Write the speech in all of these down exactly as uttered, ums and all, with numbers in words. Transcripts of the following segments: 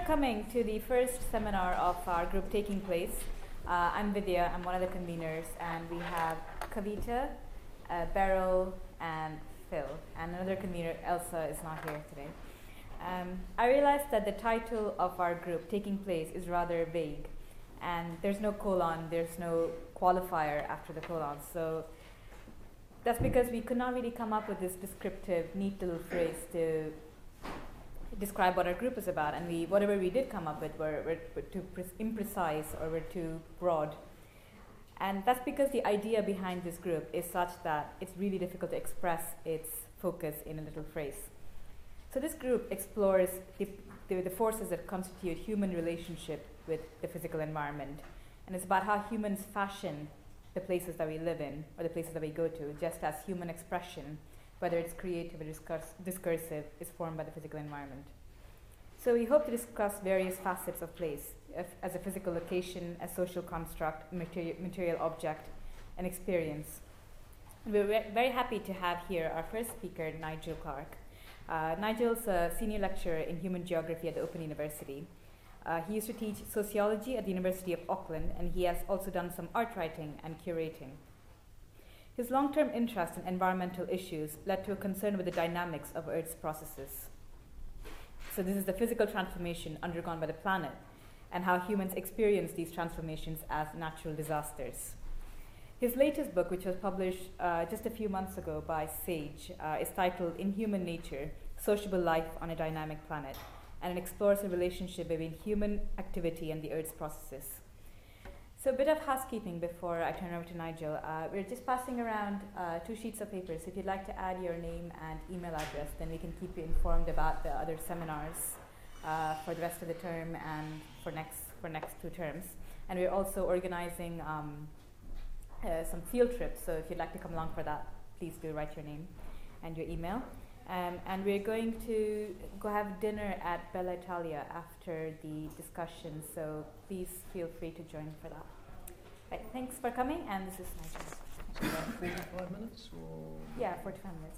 coming to the first seminar of our group taking place. Uh, I'm Vidya, I'm one of the conveners, and we have Kavita, uh, Beryl, and Phil. And another convener, Elsa, is not here today. Um, I realized that the title of our group, Taking Place, is rather vague. And there's no colon, there's no qualifier after the colon. So that's because we could not really come up with this descriptive, neat little phrase to describe what our group is about, and we whatever we did come up with were, were, were too pre- imprecise or were too broad. And that's because the idea behind this group is such that it's really difficult to express its focus in a little phrase. So this group explores the, the, the forces that constitute human relationship with the physical environment, and it's about how humans fashion the places that we live in or the places that we go to, just as human expression, whether it's creative or discurs- discursive, is formed by the physical environment. So we hope to discuss various facets of place if, as a physical location, a social construct, material, material object, and experience. And we're re- very happy to have here our first speaker, Nigel Clark. Uh, Nigel's a senior lecturer in human geography at the Open University. Uh, he used to teach sociology at the University of Auckland, and he has also done some art writing and curating. His long-term interest in environmental issues led to a concern with the dynamics of Earth's processes. So this is the physical transformation undergone by the planet and how humans experience these transformations as natural disasters. His latest book, which was published uh, just a few months ago by Sage, uh, is titled In Human Nature, Sociable Life on a Dynamic Planet, and it explores the relationship between human activity and the Earth's processes. So a bit of housekeeping before I turn over to Nigel. Uh, we're just passing around uh, two sheets of paper, so if you'd like to add your name and email address, then we can keep you informed about the other seminars uh, for the rest of the term and for next for next two terms. And we're also organizing um, uh, some field trips, so if you'd like to come along for that, please do write your name and your email. Um, and we're going to go have dinner at Bella Italia after the discussion, so please feel free to join for that. Right, thanks for coming, and this is Nigel. So about forty-five minutes? Or yeah, forty-five minutes.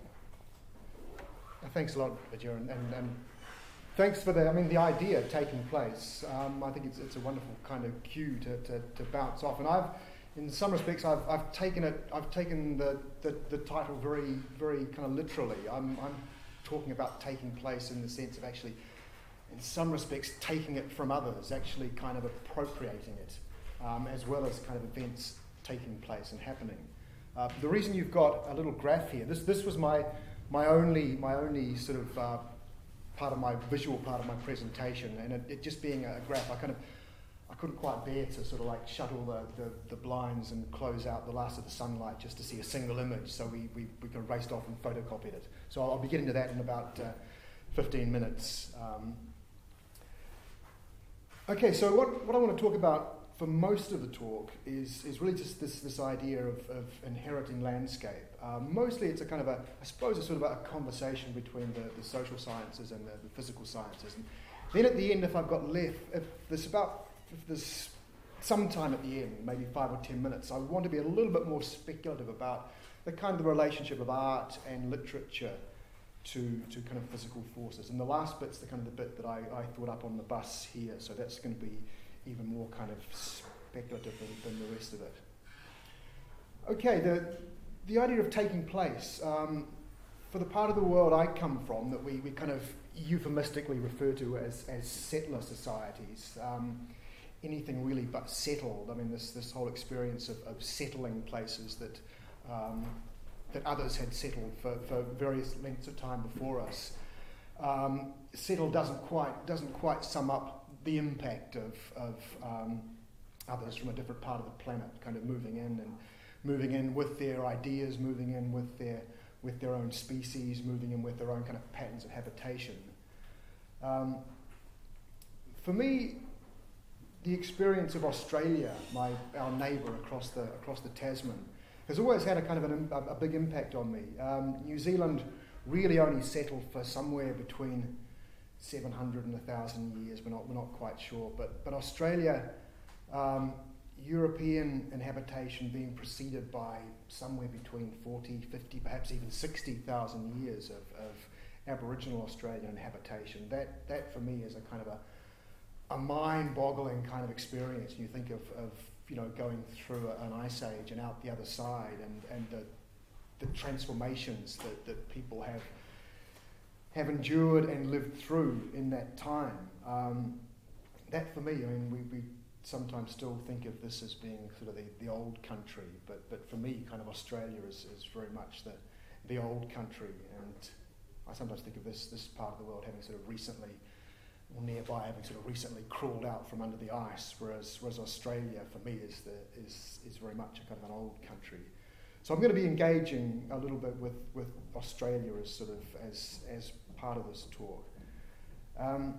Uh, thanks a lot, Vidya, and, and, and thanks for the, I mean, the idea taking place. Um, I think it's it's a wonderful kind of cue to, to, to bounce off. And I've, in some respects, I've I've taken it. I've taken the, the, the title very very kind of literally. I'm I'm talking about taking place in the sense of actually, in some respects, taking it from others, actually kind of appropriating it, um, as well as kind of events taking place and happening. Uh, the reason you've got a little graph here. This this was my my only my only sort of uh, part of my visual part of my presentation, and it, it just being a graph, I kind of. I couldn't quite bear to sort of like shut all the, the, the blinds and close out the last of the sunlight just to see a single image, so we, we, we kind of raced off and photocopied it. So I'll, I'll be getting to that in about uh, fifteen minutes. Um, okay, so what, what I want to talk about for most of the talk is, is really just this, this idea of, of inheriting landscape. Um, mostly it's a kind of a, I suppose it's sort of a conversation between the, the social sciences and the, the physical sciences. And then at the end, if I've got left, if there's about If there's some time at the end, maybe five or ten minutes, I want to be a little bit more speculative about the kind of the relationship of art and literature to to kind of physical forces. And the last bit's the kind of the bit that I, I thought up on the bus here, so that's going to be even more kind of speculative than, than the rest of it. Okay, the the idea of taking place. Um, for the part of the world I come from, that we, we kind of euphemistically refer to as, as settler societies, um, anything really but settled. I mean, this this whole experience of, of settling places that um, that others had settled for, for various lengths of time before us. Um, settle doesn't quite doesn't quite sum up the impact of of um, others from a different part of the planet, kind of moving in and moving in with their ideas, moving in with their with their own species, moving in with their own kind of patterns of habitation. Um, for me, the experience of Australia, my our neighbour across the across the Tasman, has always had a kind of an, a, a big impact on me. Um, New Zealand really only settled for somewhere between seven hundred and one thousand years. We're not we're not quite sure, but but Australia, um, European inhabitation being preceded by somewhere between forty, fifty, perhaps even sixty thousand years of, of Aboriginal Australian habitation. That, that for me is a kind of a, a mind-boggling kind of experience. You think of, of you know, going through a, an ice age and out the other side, and, and the, the transformations that, that people have have endured and lived through in that time. Um, that for me, I mean, we, we sometimes still think of this as being sort of the, the old country, but, but for me, kind of Australia is, is very much the, the old country, and I sometimes think of this, this part of the world having sort of recently, or nearby having sort of recently crawled out from under the ice, whereas, whereas Australia for me is, the, is, is very much a kind of an old country. So I'm going to be engaging a little bit with, with Australia as sort of as as part of this talk. Um,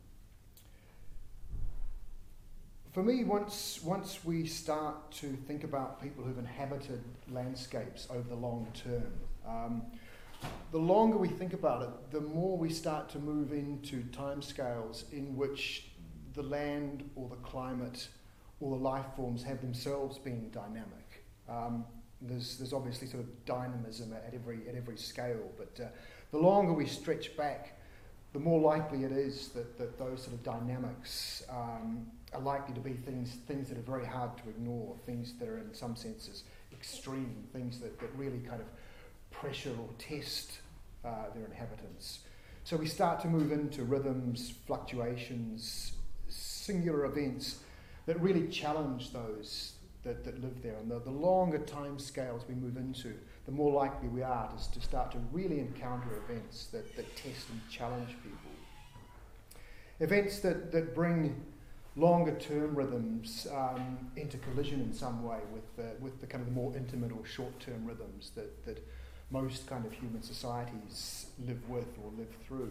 for me, once once we start to think about people who've inhabited landscapes over the long term, um, the longer we think about it, the more we start to move into timescales in which the land or the climate or the life forms have themselves been dynamic. Um, There's, there's obviously sort of dynamism at every at every scale, but uh, the longer we stretch back, the more likely it is that, that those sort of dynamics um, are likely to be things things that are very hard to ignore, things that are in some senses extreme, things that, that really kind of pressure or test uh, their inhabitants. So we start to move into rhythms, fluctuations, singular events that really challenge those That, that live there, and the, the longer time scales we move into, the more likely we are to, to start to really encounter events that, that test and challenge people. Events that, that bring longer term rhythms um, into collision in some way with the, with the kind of the more intimate or short term rhythms that, that most kind of human societies live with or live through.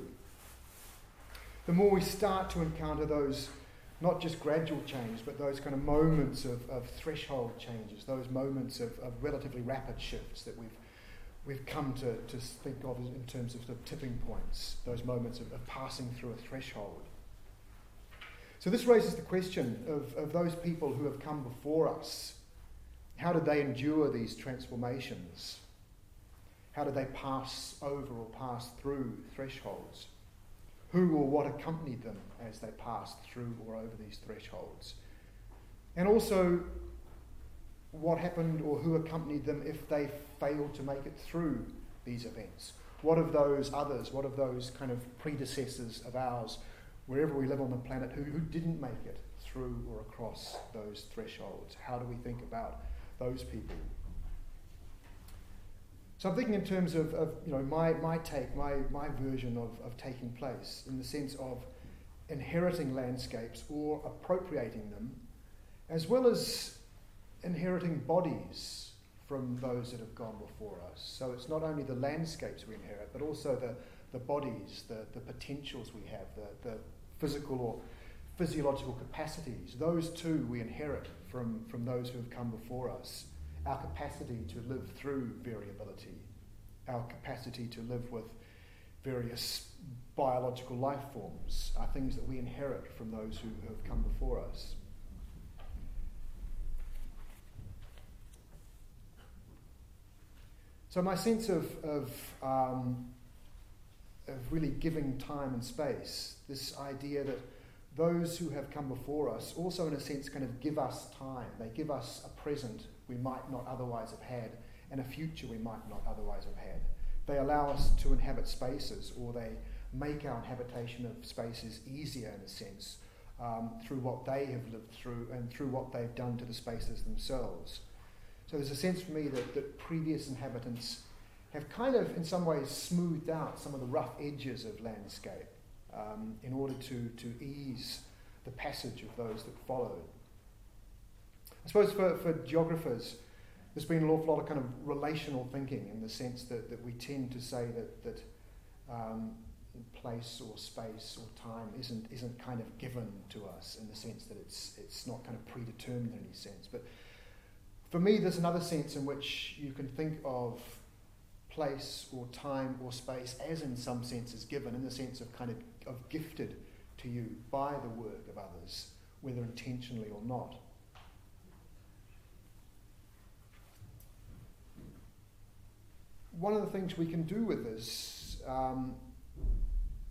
The more we start to encounter those not just gradual change, but those kind of moments of, of threshold changes, those moments of, of relatively rapid shifts that we've we've come to, to think of in terms of, sort of tipping points, those moments of, of passing through a threshold. So this raises the question of, of those people who have come before us. How did they endure these transformations? How did they pass over or pass through thresholds? Who or what accompanied them as they passed through or over these thresholds? And also, what happened or who accompanied them if they failed to make it through these events? What of those others, what of those kind of predecessors of ours, wherever we live on the planet, who, who didn't make it through or across those thresholds? How do we think about those people? So I'm thinking in terms of, of you know, my, my take, my, my version of, of taking place, in the sense of inheriting landscapes or appropriating them, as well as inheriting bodies from those that have gone before us. So it's not only the landscapes we inherit, but also the, the bodies, the, the potentials we have, the, the physical or physiological capacities. Those too we inherit from, from those who have come before us. Our capacity to live through variability, our capacity to live with various biological life forms are things that we inherit from those who have come before us. So my sense of, of, um, of really giving time and space, this idea that those who have come before us also in a sense kind of give us time. They give us a present we might not otherwise have had, and a future we might not otherwise have had. They allow us to inhabit spaces, or they make our inhabitation of spaces easier in a sense, um, through what they have lived through and through what they've done to the spaces themselves. So there's a sense for me that, that previous inhabitants have kind of in some ways smoothed out some of the rough edges of landscape um, in order to, to ease the passage of those that followed. I suppose for, for geographers, there's been an awful lot of kind of relational thinking in the sense that, that we tend to say that, that um, place or space or time isn't isn't kind of given to us in the sense that it's it's not kind of predetermined in any sense. But for me, there's another sense in which you can think of place or time or space as in some senses given, in the sense of kind of, of gifted to you by the work of others, whether intentionally or not. One of the things we can do with this um,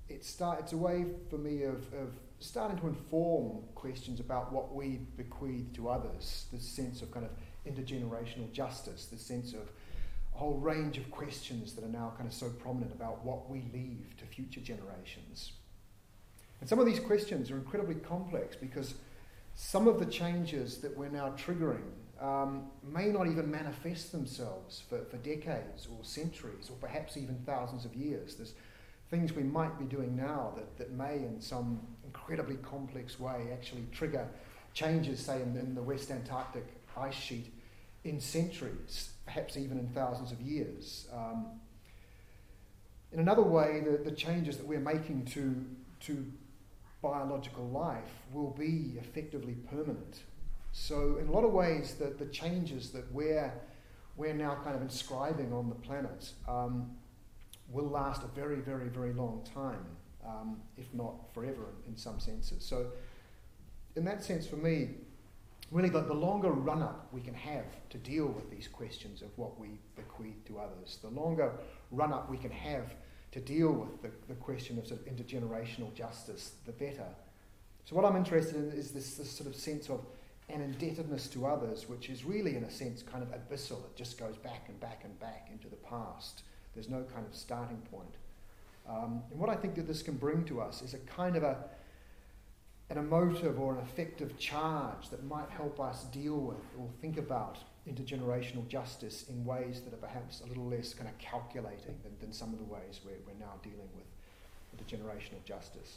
it start, it's a way for me of, of starting to inform questions about what we bequeath to others, this sense of kind of intergenerational justice, this sense of a whole range of questions that are now kind of so prominent about what we leave to future generations. And some of these questions are incredibly complex because some of the changes that we're now triggering um, may not even manifest themselves for, for decades or centuries or perhaps even thousands of years. There's things we might be doing now that, that may in some incredibly complex way actually trigger changes, say, in, in the West Antarctic ice sheet in centuries, perhaps even in thousands of years. Um, in another way, the, the changes that we're making to, to biological life will be effectively permanent. So in a lot of ways, the, the changes that we're, we're now kind of inscribing on the planet um, will last a very, very, very long time, um, if not forever in, in some senses. So in that sense, for me, really the, the longer run-up we can have to deal with these questions of what we bequeath to others, the longer run-up we can have to deal with the, the question of sort of intergenerational justice, the better. So what I'm interested in is this, this sort of sense of an indebtedness to others, which is really, in a sense, kind of abyssal. It just goes back and back and back into the past. There's no kind of starting point. Um, and what I think that this can bring to us is a kind of a an emotive or an affective charge that might help us deal with or think about intergenerational justice in ways that are perhaps a little less kind of calculating than, than some of the ways we're, we're now dealing with intergenerational justice.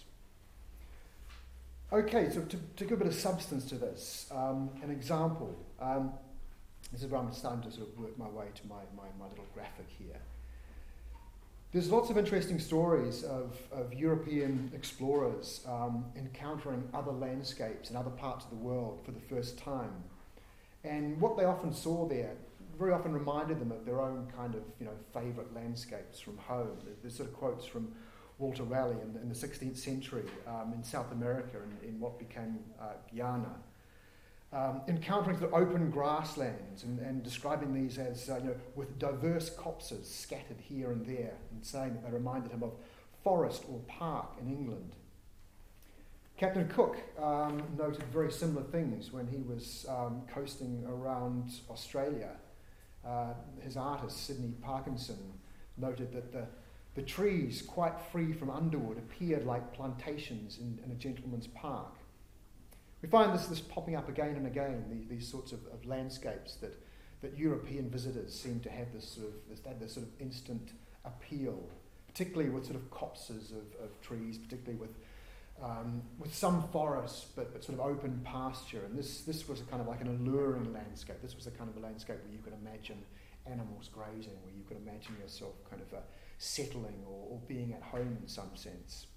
Okay, so to, to give a bit of substance to this, um, an example. Um, this is where I'm starting to sort of work my way to my, my, my little graphic here. There's lots of interesting stories of, of European explorers um, encountering other landscapes in other parts of the world for the first time. And what they often saw there very often reminded them of their own kind of, you know, favourite landscapes from home. There's sort of quotes from Walter Raleigh in the, in the sixteenth century um, in South America, in, in what became uh, Guyana. Um, encountering the open grasslands and, and describing these as, uh, you know, with diverse copses scattered here and there, and saying that they reminded him of forest or park in England. Captain Cook um, noted very similar things when he was um, coasting around Australia. Uh, his artist, Sidney Parkinson, noted that the, the trees, quite free from underwood, appeared like plantations in, in a gentleman's park. We find this, this popping up again and again, these, these sorts of, of landscapes that, that European visitors seem to have this sort of this, this sort of instant appeal, particularly with sort of copses of, of trees, particularly with um, with some forests, but, but sort of open pasture. And this this was a kind of like an alluring landscape. This was a kind of a landscape where you could imagine animals grazing, where you could imagine yourself kind of uh, settling or, or being at home in some sense.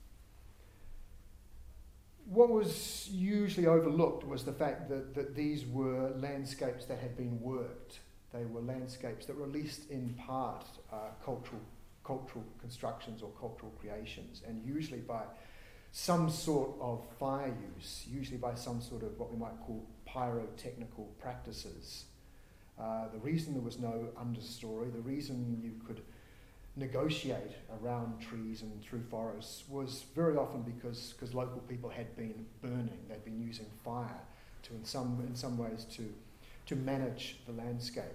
What was usually overlooked was the fact that, that these were landscapes that had been worked. They were landscapes that were at least in part uh, cultural cultural constructions or cultural creations, and usually by some sort of fire use, usually by some sort of what we might call pyrotechnical practices. Uh, the reason there was no understory, the reason you could negotiate around trees and through forests was very often because because local people had been burning, they'd been using fire to in some in some ways to to manage the landscape.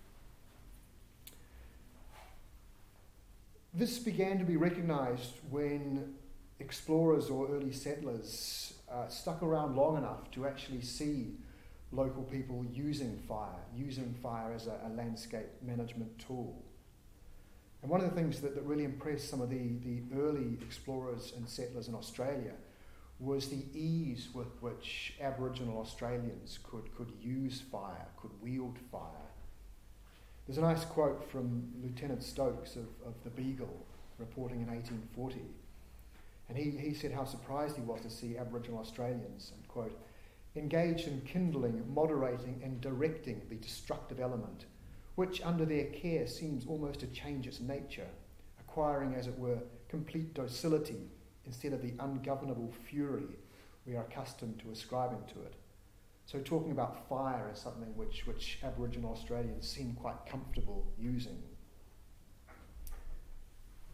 This began to be recognised when explorers or early settlers uh, stuck around long enough to actually see local people using fire, using fire as a, a landscape management tool. And one of the things that, that really impressed some of the, the early explorers and settlers in Australia was the ease with which Aboriginal Australians could, could use fire, could wield fire. There's a nice quote from Lieutenant Stokes of, of the Beagle, reporting in eighteen forty. And he, he said how surprised he was to see Aboriginal Australians, and quote, engaged in kindling, moderating and directing the destructive element, which under their care seems almost to change its nature, acquiring, as it were, complete docility instead of the ungovernable fury we are accustomed to ascribing to it. So talking about fire as something which, which Aboriginal Australians seem quite comfortable using.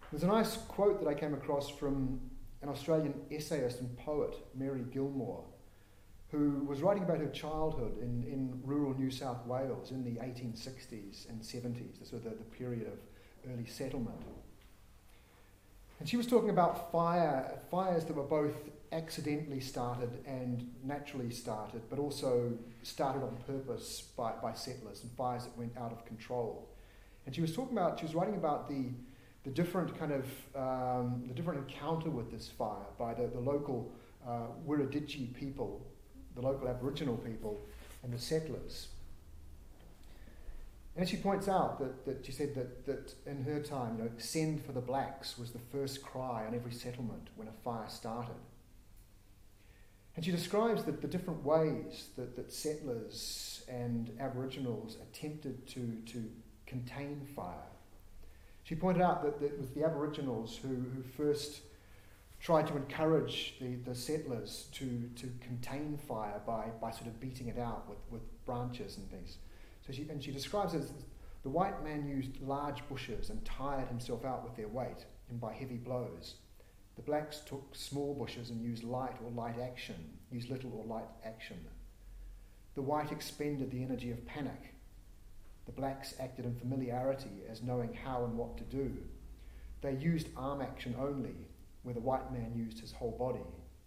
There's a nice quote that I came across from an Australian essayist and poet, Mary Gilmore, who was writing about her childhood in, in rural New South Wales in the eighteen sixties and seventies, the sort of the, the period of early settlement. And she was talking about fire, fires that were both accidentally started and naturally started, but also started on purpose by, by settlers, and fires that went out of control. And she was talking about, she was writing about the the different kind of, um, the different encounter with this fire by the, the local uh, Wirraditji people, the local Aboriginal people, and the settlers. And she points out that, that she said that, that in her time, you know, "Send for the blacks" was the first cry on every settlement when a fire started. And she describes the, the different ways that, that settlers and Aboriginals attempted to, to contain fire. She pointed out that, that it was the Aboriginals who, who first tried to encourage the, the settlers to, to contain fire by, by sort of beating it out with, with branches and things. So she, and she describes it as the white man used large bushes and tired himself out with their weight and by heavy blows. The blacks took small bushes and used light or light action, used little or light action. The white expended the energy of panic. The blacks acted in familiarity as knowing how and what to do. They used arm action only, where the white man used his whole body.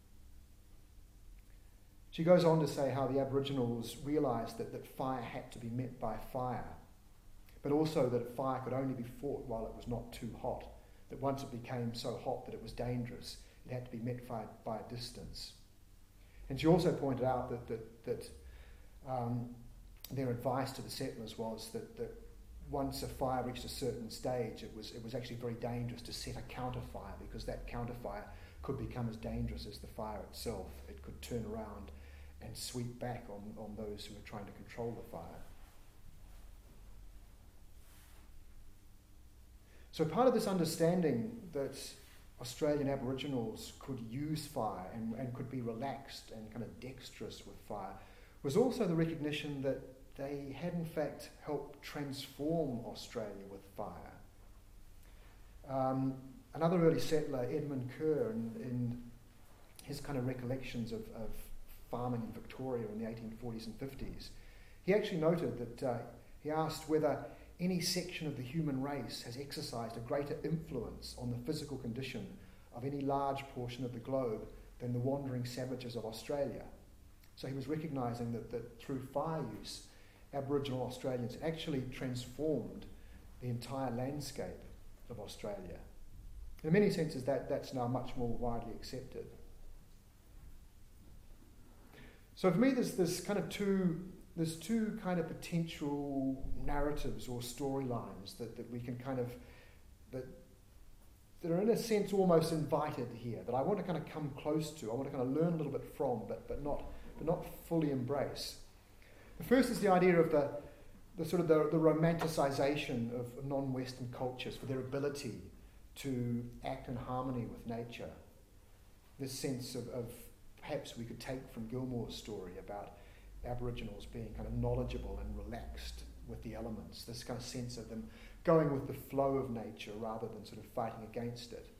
She goes on to say how the Aboriginals realised that, that fire had to be met by fire, but also that fire could only be fought while it was not too hot, that once it became so hot that it was dangerous, it had to be met by, by a distance. And she also pointed out that, that, that um, their advice to the settlers was that, that once a fire reached a certain stage, it was it was actually very dangerous to set a counter-fire, because that counter-fire could become as dangerous as the fire itself. It could turn around and sweep back on, on those who were trying to control the fire. So part of this understanding that Australian Aboriginals could use fire and, and could be relaxed and kind of dexterous with fire was also the recognition that they had in fact helped transform Australia with fire. Um, another early settler, Edmund Kerr, in, in his kind of recollections of, of farming in Victoria in the eighteen forties and fifties, he actually noted that uh, he asked whether any section of the human race has exercised a greater influence on the physical condition of any large portion of the globe than the wandering savages of Australia. So he was recognising that, that through fire use, Aboriginal Australians actually transformed the entire landscape of Australia. In many senses, that, that's now much more widely accepted. So for me, there's this kind of two, there's two kind of potential narratives or storylines that, that we can kind of, that, that are in a sense almost invited here, that I want to kind of come close to, I want to kind of learn a little bit from, but, but, not, but not fully embrace. The first is the idea of the, the sort of the, the romanticisation of non-Western cultures for their ability to act in harmony with nature. This sense of, of perhaps we could take from Gilmore's story about Aboriginals being kind of knowledgeable and relaxed with the elements, this kind of sense of them going with the flow of nature rather than sort of fighting against it.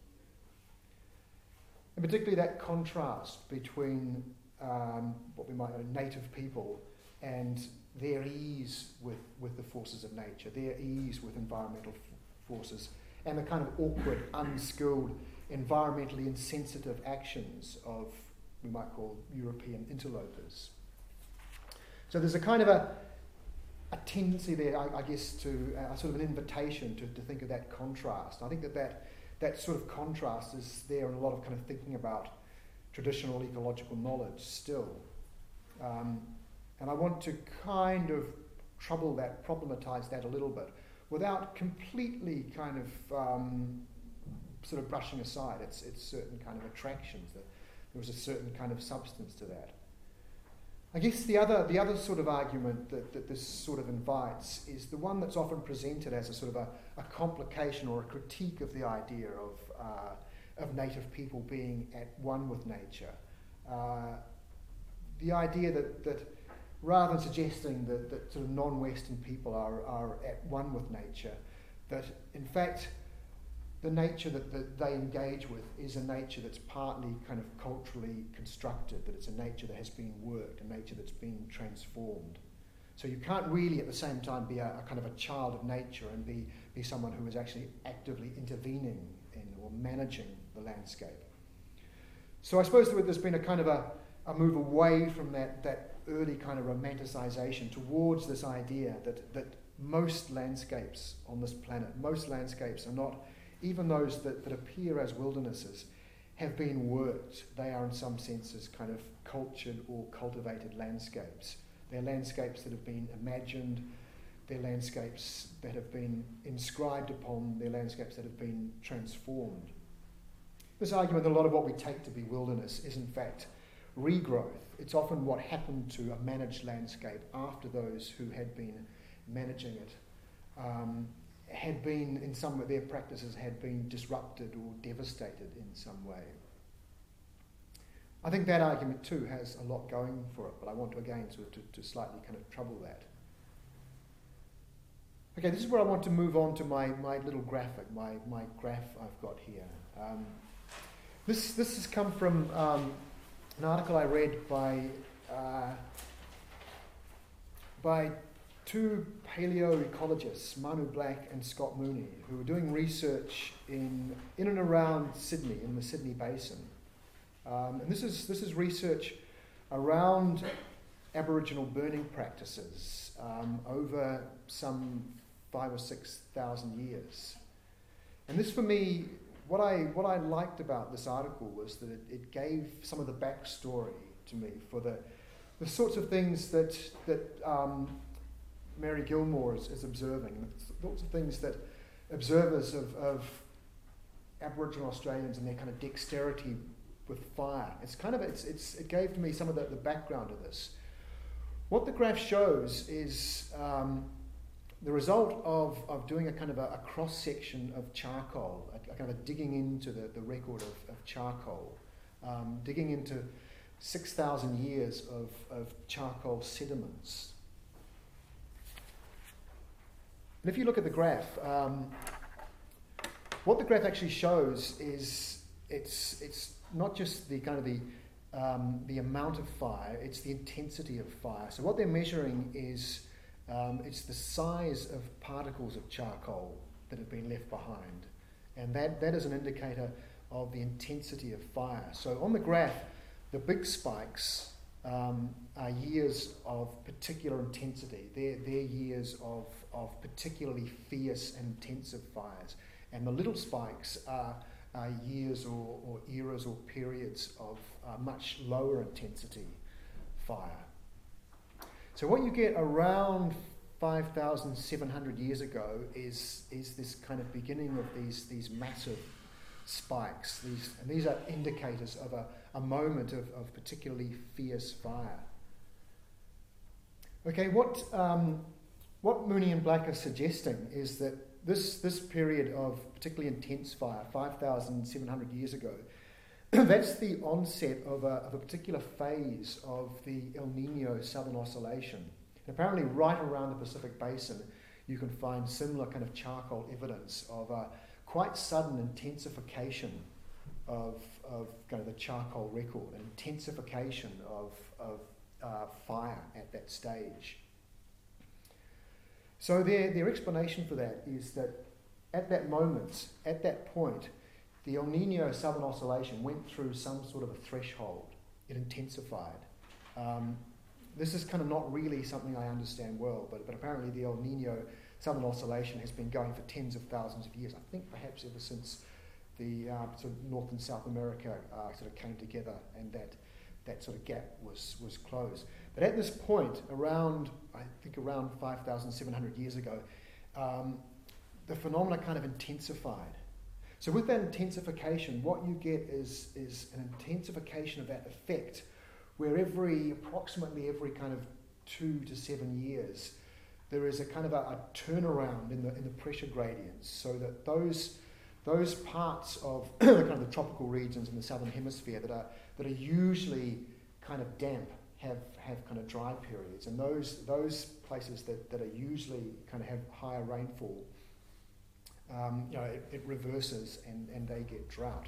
And particularly that contrast between um, what we might know native people and their ease with, with the forces of nature, their ease with environmental f- forces, and the kind of awkward, unskilled, environmentally insensitive actions of, we might call, European interlopers. So there's a kind of a, a tendency there, I, I guess, to uh, sort of an invitation to, to think of that contrast. I think that, that that sort of contrast is there in a lot of kind of thinking about traditional ecological knowledge still. Um, And I want to kind of trouble that, problematize that a little bit, without completely kind of um, sort of brushing aside its, its certain kind of attractions. That there was a certain kind of substance to that. I guess the other the other sort of argument that, that this sort of invites is the one that's often presented as a sort of a, a complication or a critique of the idea of uh, of native people being at one with nature. Uh, the idea that that rather than suggesting that, that sort of non-Western people are, are at one with nature, that in fact the nature that, that they engage with is a nature that's partly kind of culturally constructed, that it's a nature that has been worked, a nature that's been transformed. So you can't really at the same time be a, a kind of a child of nature and be, be someone who is actually actively intervening in or managing the landscape. So I suppose there's been a kind of a, a move away from that, that early kind of romanticization towards this idea that, that most landscapes on this planet, most landscapes are not, even those that, that appear as wildernesses, have been worked. They are in some senses kind of cultured or cultivated landscapes. They're landscapes that have been imagined, they're landscapes that have been inscribed upon, they're landscapes that have been transformed. This argument that a lot of what we take to be wilderness is in fact regrowth. It's often what happened to a managed landscape after those who had been managing it um, had been, in some of their practices, had been disrupted or devastated in some way. I think that argument too has a lot going for it, but I want to again sort of to, to slightly kind of trouble that. Okay, this is where I want to move on to my, my little graphic, my, my graph I've got here. Um, this, this has come from um, an article I read by, uh, by two paleoecologists, Manu Black and Scott Mooney, who were doing research in, in and around Sydney, in the Sydney Basin. Um, and this is, this is research around Aboriginal burning practices um, over some five or six thousand years. And this, for me, what I what I liked about this article was that it, it gave some of the backstory to me for the the sorts of things that that um, Mary Gilmore is, is observing, the sorts of things that observers of, of Aboriginal Australians and their kind of dexterity with fire. It's kind of it's it's it gave to me some of the, the background of this. What the graph shows is um, the result of, of doing a kind of a, a cross section of charcoal, a, a kind of a digging into the, the record of, of charcoal, um, digging into six thousand years of, of charcoal sediments. And if you look at the graph, um, what the graph actually shows is it's it's not just the kind of the um, the amount of fire, it's the intensity of fire. So what they're measuring is um, it's the size of particles of charcoal that have been left behind, and that that is an indicator of the intensity of fire. So on the graph, the big spikes um, are years of particular intensity. They're, they're years of of particularly fierce and intensive fires, and the little spikes are Uh, years or, or eras or periods of uh, much lower intensity fire. So what you get around five thousand seven hundred years ago is is this kind of beginning of these these massive spikes. These and these are indicators of a, a moment of, of particularly fierce fire. Okay, what um, what Mooney and Black are suggesting is that This this period of particularly intense fire, five thousand seven hundred years ago, that's the onset of a, of a particular phase of the El Nino Southern Oscillation. And apparently right around the Pacific Basin, you can find similar kind of charcoal evidence of a quite sudden intensification of, of kind of the charcoal record, an intensification of, of uh, fire at that stage. So their, their explanation for that is that at that moment, at that point, the El Nino Southern Oscillation went through some sort of a threshold. It intensified. Um, this is kind of not really something I understand well, but, but apparently the El Nino Southern Oscillation has been going for tens of thousands of years. I think perhaps ever since the uh, sort of North and South America uh, sort of came together and that that sort of gap was, was closed. But at this point, around, I think around five thousand seven hundred years ago, um, the phenomena kind of intensified. So with that intensification, what you get is, is an intensification of that effect, where every, approximately every kind of two to seven years, there is a kind of a, a turnaround in the, in the pressure gradients, so that those, those parts of the kind of the tropical regions in the southern hemisphere that are that are usually kind of damp have, have kind of dry periods, and those those places that, that are usually kind of have higher rainfall um, you know, it, it reverses and, and they get drought.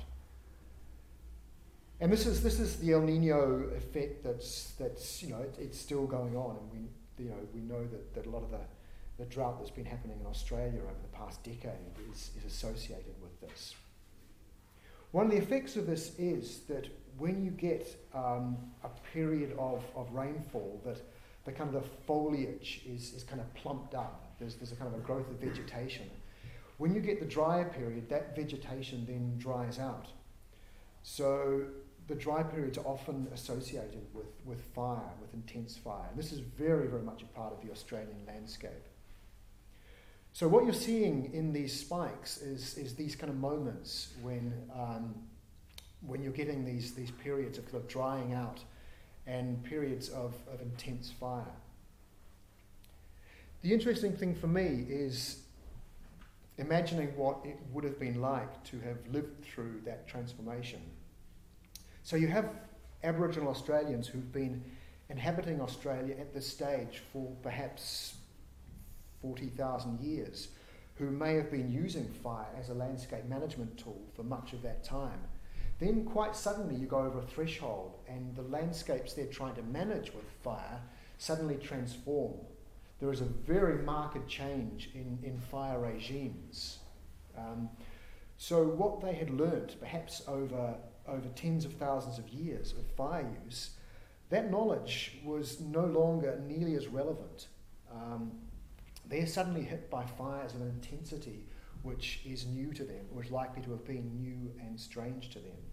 And this is this is the El Nino effect that's that's you know it, it's still going on, and we you know we know that, that a lot of the, the drought that's been happening in Australia over the past decade is, is associated with this. One of the effects of this is that when you get um, a period of, of rainfall, that the kind of the foliage is, is kind of plumped up. There's there's a kind of a growth of vegetation. When you get the drier period, that vegetation then dries out. So the dry periods are often associated with, with fire, with intense fire. And this is very, very much a part of the Australian landscape. So what you're seeing in these spikes is, is these kind of moments when um, when you're getting these, these periods of, kind of drying out and periods of, of intense fire. The interesting thing for me is imagining what it would have been like to have lived through that transformation. So you have Aboriginal Australians who've been inhabiting Australia at this stage for perhaps forty thousand years, who may have been using fire as a landscape management tool for much of that time. Then quite suddenly you go over a threshold and the landscapes they're trying to manage with fire suddenly transform. There is a very marked change in, in fire regimes. Um, so what they had learnt, perhaps over, over tens of thousands of years of fire use, that knowledge was no longer nearly as relevant. Um, they're suddenly hit by fires of an intensity which is new to them, or is likely to have been new and strange to them.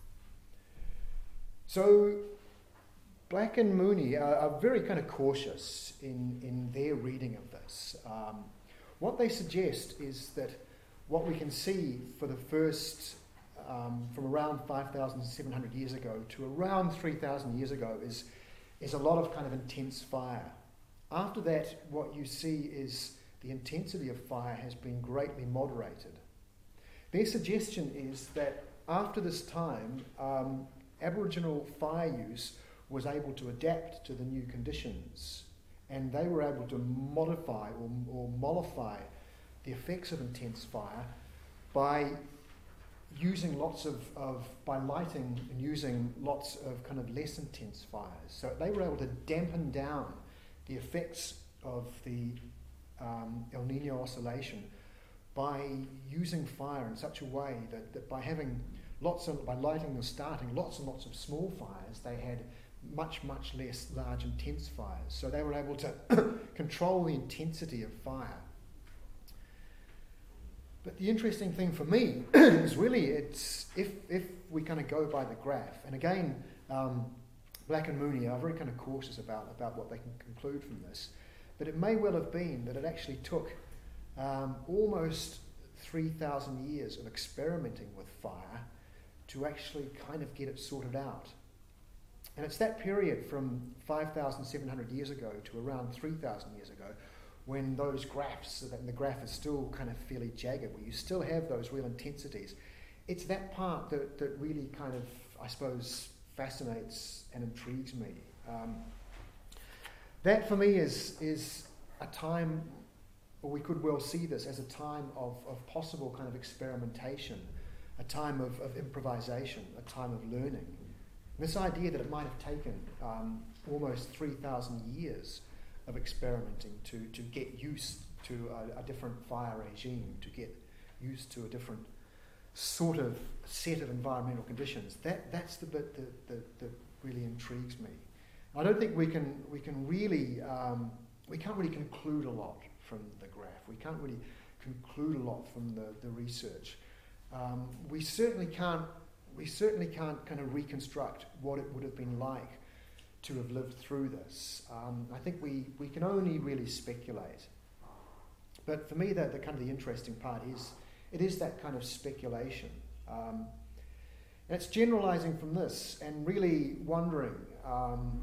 So Black and Mooney are, are very kind of cautious in, in their reading of this. Um, what they suggest is that what we can see for the first, um, from around five thousand seven hundred years ago to around three thousand years ago is, is a lot of kind of intense fire. After that, what you see is the intensity of fire has been greatly moderated. Their suggestion is that after this time, um, Aboriginal fire use was able to adapt to the new conditions, and they were able to modify or, or mollify the effects of intense fire by using lots of, of, by lighting and using lots of kind of less intense fires. So they were able to dampen down the effects of the um, El Nino oscillation by using fire in such a way that, that by having lots of, by lighting or starting lots and lots of small fires, they had much, much less large, intense fires. So they were able to control the intensity of fire. But the interesting thing for me is really it's if if we kind of go by the graph, and again, um, Black and Mooney are very kind of cautious about, about what they can conclude from this, that it may well have been that it actually took um, almost three thousand years of experimenting with fire to actually kind of get it sorted out. And it's that period from five thousand seven hundred years ago to around three thousand years ago when those graphs, and the graph is still kind of fairly jagged, where you still have those real intensities. It's that part that, that really kind of, I suppose, fascinates and intrigues me. Um, that for me is is a time, or we could well see this as a time of, of possible kind of experimentation, a time of, of improvisation, a time of learning. And this idea that it might have taken um, almost three thousand years of experimenting to, to get used to a, a different fire regime, to get used to a different sort of set of environmental conditions. That that's the bit that, that, that really intrigues me. I don't think we can we can really um, we can't really conclude a lot from the graph. We can't really conclude a lot from the, the research. Um, we certainly can't we certainly can't kind of reconstruct what it would have been like to have lived through this. Um, I think we, we can only really speculate. But for me, the, the kind of the interesting part is it is that kind of speculation. Um, and it's generalizing from this and really wondering, um,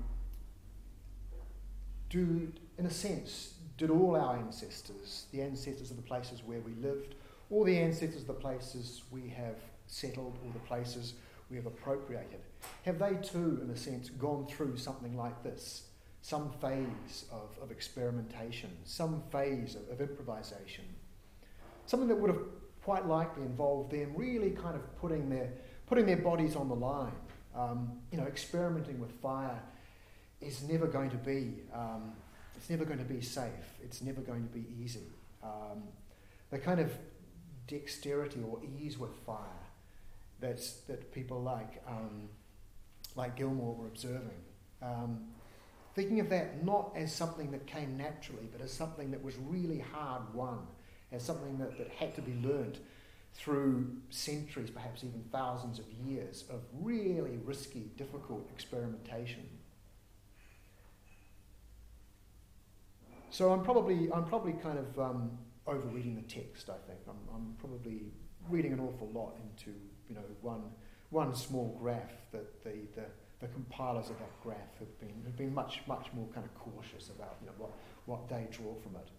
do, in a sense, did all our ancestors, the ancestors of the places where we lived, or the ancestors of the places we have settled, or the places we have appropriated, have they too, in a sense, gone through something like this? Some phase of, of experimentation, some phase of, of improvisation. something that would have quite likely involved them really kind of putting their putting their bodies on the line. Um, you know, experimenting with fire is never going to be um, it's never going to be safe. It's never going to be easy. Um, the kind of dexterity or ease with fire that's that people like um, like Gilmore were observing. Um, thinking of that not as something that came naturally, but as something that was really hard won, as something that, that had to be learnt through centuries, perhaps even thousands of years of really risky, difficult experimentation. So I'm probably I'm probably kind of um, overreading the text. I think I'm, I'm probably reading an awful lot into you know one one small graph that the, the the compilers of that graph have been have been much much more kind of cautious about you know what what they draw from it.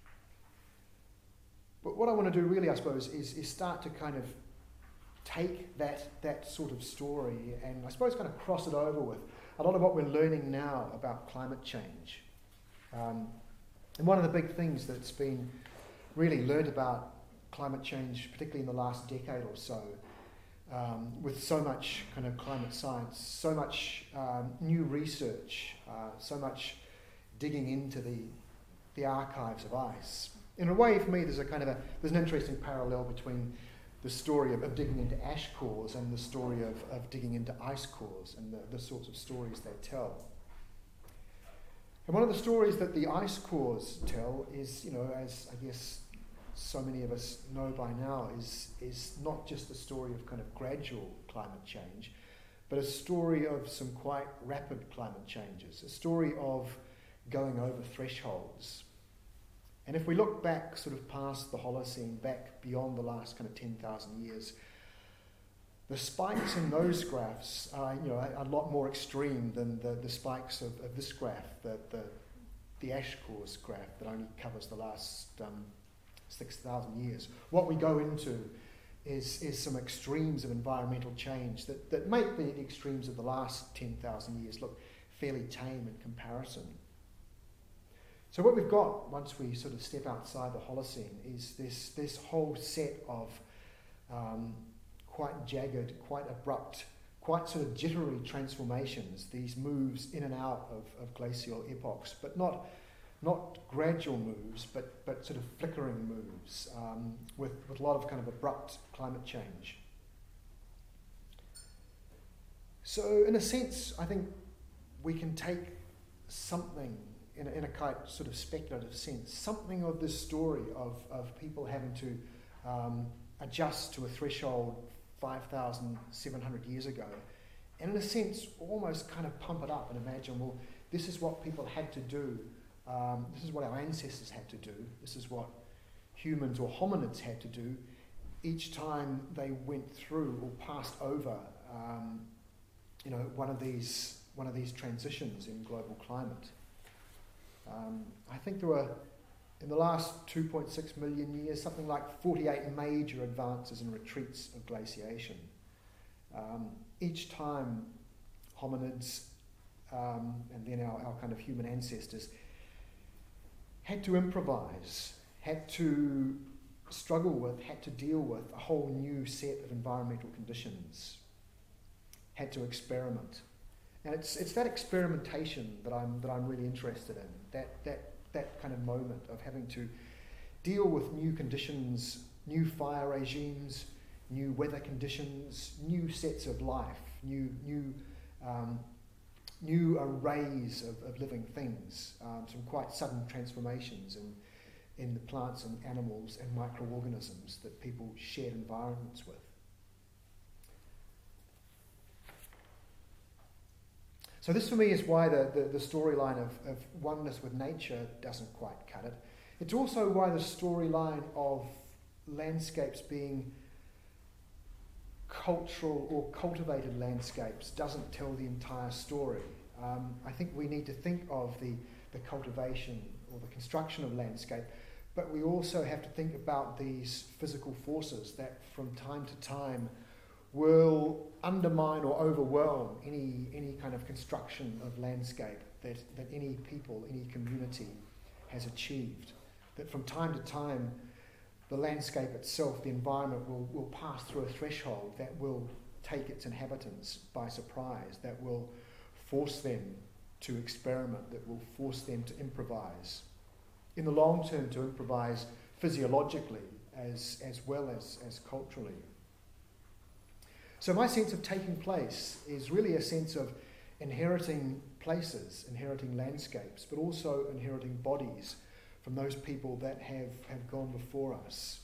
But what I want to do really, I suppose, is is start to kind of take that that sort of story and I suppose kind of cross it over with a lot of what we're learning now about climate change. Um, and one of the big things that's been really learned about climate change, particularly in the last decade or so, um, with so much kind of climate science, so much um, new research, uh, so much digging into the the archives of ice. In a way, for me, there's a kind of a there's an interesting parallel between the story of, of digging into ash cores and the story of, of digging into ice cores and the, the sorts of stories they tell. And one of the stories that the ice cores tell is, you know, as I guess so many of us know by now, is is not just a story of kind of gradual climate change, but a story of some quite rapid climate changes, a story of going over thresholds. And if we look back sort of past the Holocene, back beyond the last kind of ten thousand years, the spikes in those graphs are you know, a, a lot more extreme than the, the spikes of, of this graph, the, the, the ash cores graph that only covers the last um, six thousand years. What we go into is, is some extremes of environmental change that, that make the, the extremes of the last ten thousand years look fairly tame in comparison. So what we've got, once we sort of step outside the Holocene, is this, this whole set of um, quite jagged, quite abrupt, quite sort of jittery transformations, these moves in and out of, of glacial epochs, but not not gradual moves, but, but sort of flickering moves um, with, with a lot of kind of abrupt climate change. So in a sense, I think we can take something in a, in a kind of sort of speculative sense, something of this story of, of people having to um, adjust to a threshold five thousand seven hundred years ago, and in a sense almost kind of pump it up and imagine, well, this is what people had to do, um, this is what our ancestors had to do, this is what humans or hominids had to do each time they went through or passed over um, you know, one of these one of these transitions in global climate. Um, I think there were, in the last two point six million years, something like forty-eight major advances and retreats of glaciation. Um, each time hominids um, and then our, our kind of human ancestors had to improvise, had to struggle with, had to deal with a whole new set of environmental conditions, had to experiment. And it's it's that experimentation that I'm that I'm really interested in. That that that kind of moment of having to deal with new conditions, new fire regimes, new weather conditions, new sets of life, new new um, new arrays of, of living things. Um, some quite sudden transformations in in the plants and animals and microorganisms that people shared environments with. So this for me is why the, the, the storyline of, of oneness with nature doesn't quite cut it. It's also why the storyline of landscapes being cultural or cultivated landscapes doesn't tell the entire story. Um, I think we need to think of the, the cultivation or the construction of landscape, but we also have to think about these physical forces that from time to time will undermine or overwhelm any any kind of construction of landscape that, that any people, any community has achieved. That from time to time, the the landscape itself, the environment, will, will pass through a threshold that will take its inhabitants by surprise, that will force them to experiment, that will force them to improvise. In the long term, to improvise physiologically as, as well as, as culturally. So my sense of taking place is really a sense of inheriting places, inheriting landscapes, but also inheriting bodies from those people that have, have gone before us.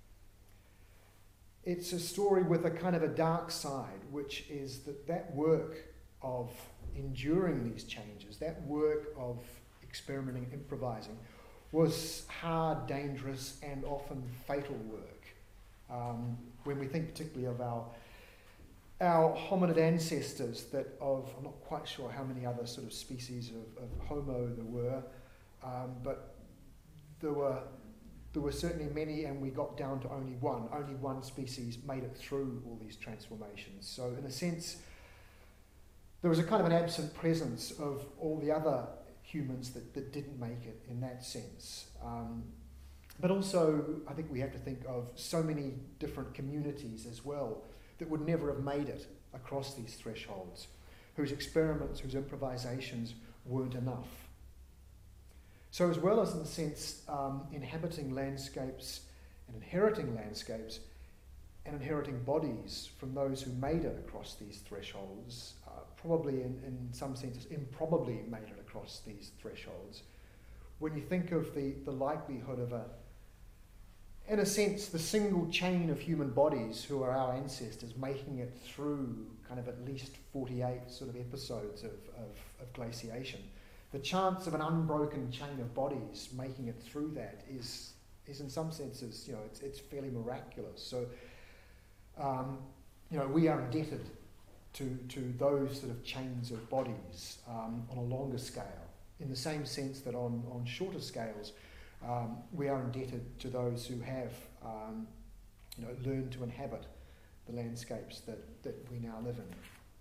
It's a story with a kind of a dark side, which is that that work of enduring these changes, that work of experimenting, improvising, was hard, dangerous, and often fatal work. Um, when we think particularly of our our hominid ancestors, that of, I'm not quite sure how many other sort of species of, of Homo there were, um, but there were there were certainly many, and we got down to only one. Only one species made it through all these transformations. So in a sense, there was a kind of an absent presence of all the other humans that, that didn't make it in that sense. Um, but also, I think we have to think of so many different communities as well that would never have made it across these thresholds, whose experiments, whose improvisations weren't enough. So as well as, in a sense, um, inhabiting landscapes and inheriting landscapes and inheriting bodies from those who made it across these thresholds, uh, probably in, in some senses improbably made it across these thresholds, when you think of the, the likelihood of a in a sense, the single chain of human bodies who are our ancestors making it through kind of at least forty-eight sort of episodes of, of, of glaciation, the chance of an unbroken chain of bodies making it through that is, is in some senses, you know, it's, it's fairly miraculous. So, um, you know, we are indebted to, to those sort of chains of bodies um, on a longer scale, in the same sense that on, on shorter scales, Um, we are indebted to those who have, um, you know, learned to inhabit the landscapes that, that we now live in.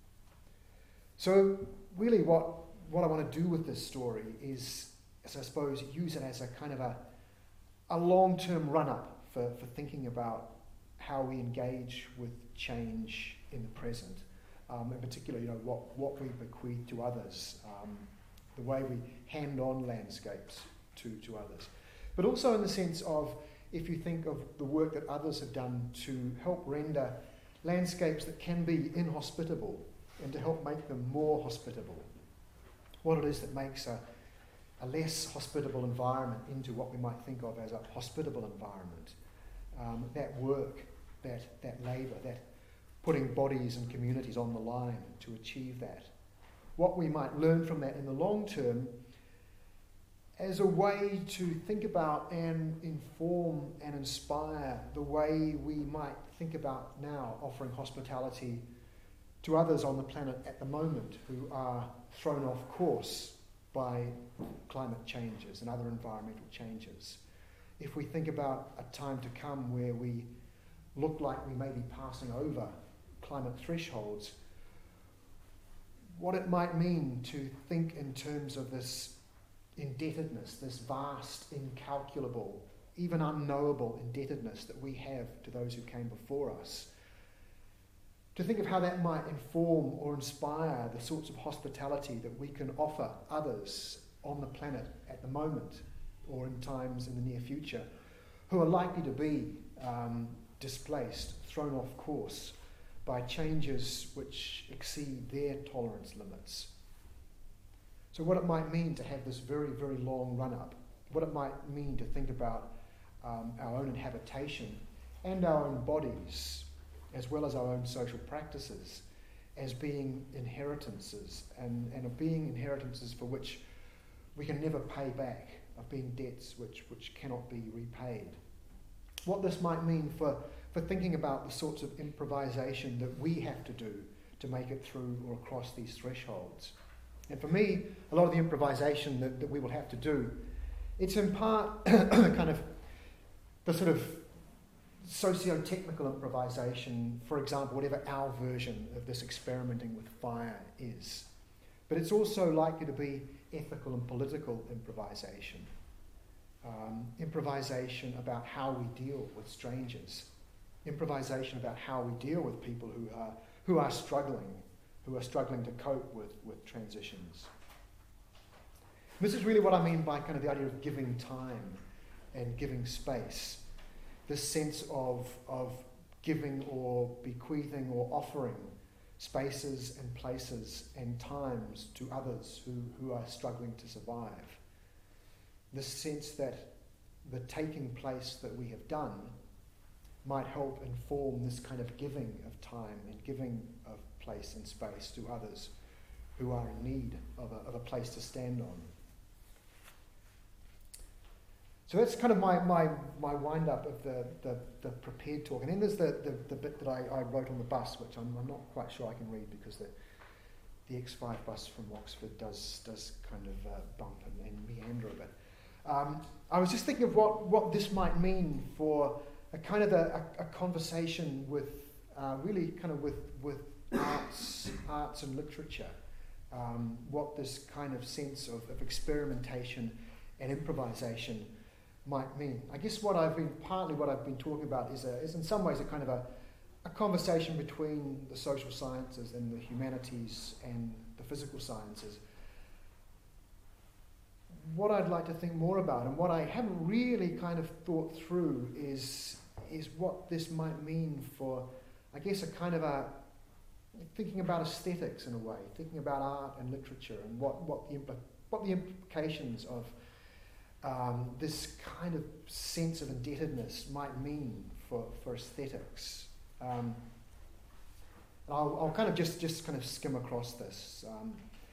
So, really, what what I want to do with this story is, is I suppose, use it as a kind of a a long-term run-up for, for thinking about how we engage with change in the present. Um, in particular, you know, what what we bequeath to others, um, the way we hand on landscapes to to others. But also in the sense of, if you think of the work that others have done to help render landscapes that can be inhospitable and to help make them more hospitable, what it is that makes a, a less hospitable environment into what we might think of as a hospitable environment. Um, that work, that, that labour, that putting bodies and communities on the line to achieve that. What we might learn from that in the long term as a way to think about and inform and inspire the way we might think about now offering hospitality to others on the planet at the moment who are thrown off course by climate changes and other environmental changes. If we think about a time to come where we look like we may be passing over climate thresholds, what it might mean to think in terms of this indebtedness, this vast, incalculable, even unknowable indebtedness that we have to those who came before us. To think of how that might inform or inspire the sorts of hospitality that we can offer others on the planet at the moment or in times in the near future who are likely to be um, displaced, thrown off course by changes which exceed their tolerance limits. So what it might mean to have this very, very long run-up, what it might mean to think about um, our own habitation and our own bodies, as well as our own social practices, as being inheritances, and, and of being inheritances for which we can never pay back, of being debts which, which cannot be repaid. What this might mean for, for thinking about the sorts of improvisation that we have to do to make it through or across these thresholds. And for me, a lot of the improvisation that, that we will have to do, it's in part kind of the sort of socio-technical improvisation, for example, whatever our version of this experimenting with fire is. But it's also likely to be ethical and political improvisation. um, improvisation about how we deal with strangers, improvisation about how we deal with people who are who are struggling, who are struggling to cope with, with transitions. This is really what I mean by kind of the idea of giving time and giving space. This sense of, of giving or bequeathing or offering spaces and places and times to others who, who are struggling to survive. This sense that the taking place that we have done might help inform this kind of giving of time and giving of place and space to others who are in need of a, of a place to stand on. So that's kind of my, my, my wind-up of the, the, the prepared talk. And then there's the, the, the bit that I, I wrote on the bus, which I'm, I'm not quite sure I can read because the, the X five bus from Oxford does does kind of uh, bump and, and meander a bit. Um, I was just thinking of what, what this might mean for a kind of a, a, a conversation with, uh, really kind of with, with arts, arts and literature. Um, what this kind of sense of, of experimentation and improvisation might mean. I guess what I've been, partly what I've been talking about is, a, is in some ways a kind of a, a conversation between the social sciences and the humanities and the physical sciences. What I'd like to think more about, and what I haven't really kind of thought through, is is what this might mean for, I guess, a kind of a, thinking about aesthetics in a way, thinking about art and literature, and what, what, the, impl- what the implications of Um, this kind of sense of indebtedness might mean for, for aesthetics. Um, I'll, I'll kind of just, just kind of skim across this. Um,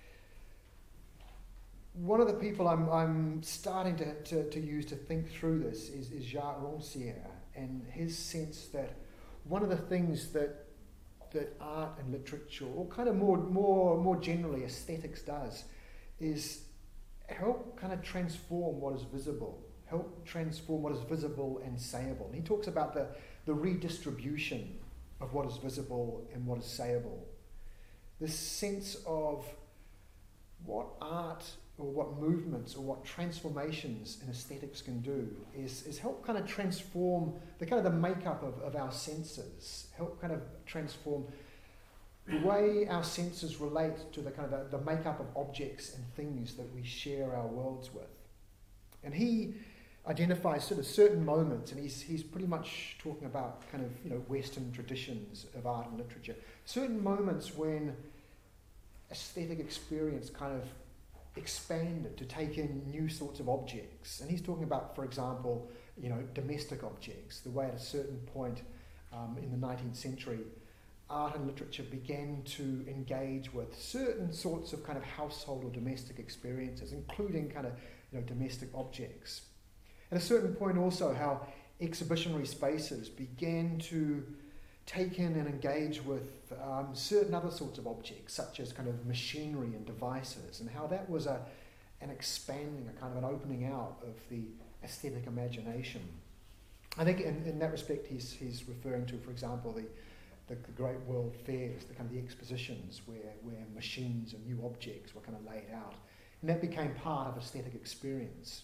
one of the people I'm, I'm starting to, to, to use to think through this is, is Jacques Rancière, and his sense that one of the things that that art and literature, or kind of more more more generally aesthetics does, is help kind of transform what is visible, help transform what is visible and sayable. And he talks about the, the redistribution of what is visible and what is sayable. This sense of what art or what movements or what transformations in aesthetics can do is, is help kind of transform the kind of the makeup of, of our senses, help kind of transform the way our senses relate to the kind of the, the makeup of objects and things that we share our worlds with. And he identifies sort of certain moments, and he's he's pretty much talking about kind of, you know, Western traditions of art and literature. Certain moments when aesthetic experience kind of expanded to take in new sorts of objects. And he's talking about, for example, you know, domestic objects, the way at a certain point um, in the nineteenth century, art and literature began to engage with certain sorts of kind of household or domestic experiences, including kind of, you know, domestic objects. At a certain point also, how exhibitionary spaces began to take in and engage with um, certain other sorts of objects, such as kind of machinery and devices, and how that was a an expanding, a kind of an opening out of the aesthetic imagination. I think in, in that respect he's he's referring to, for example, the The, the great world fairs, the kind of the expositions where, where machines and new objects were kind of laid out. And that became part of aesthetic experience.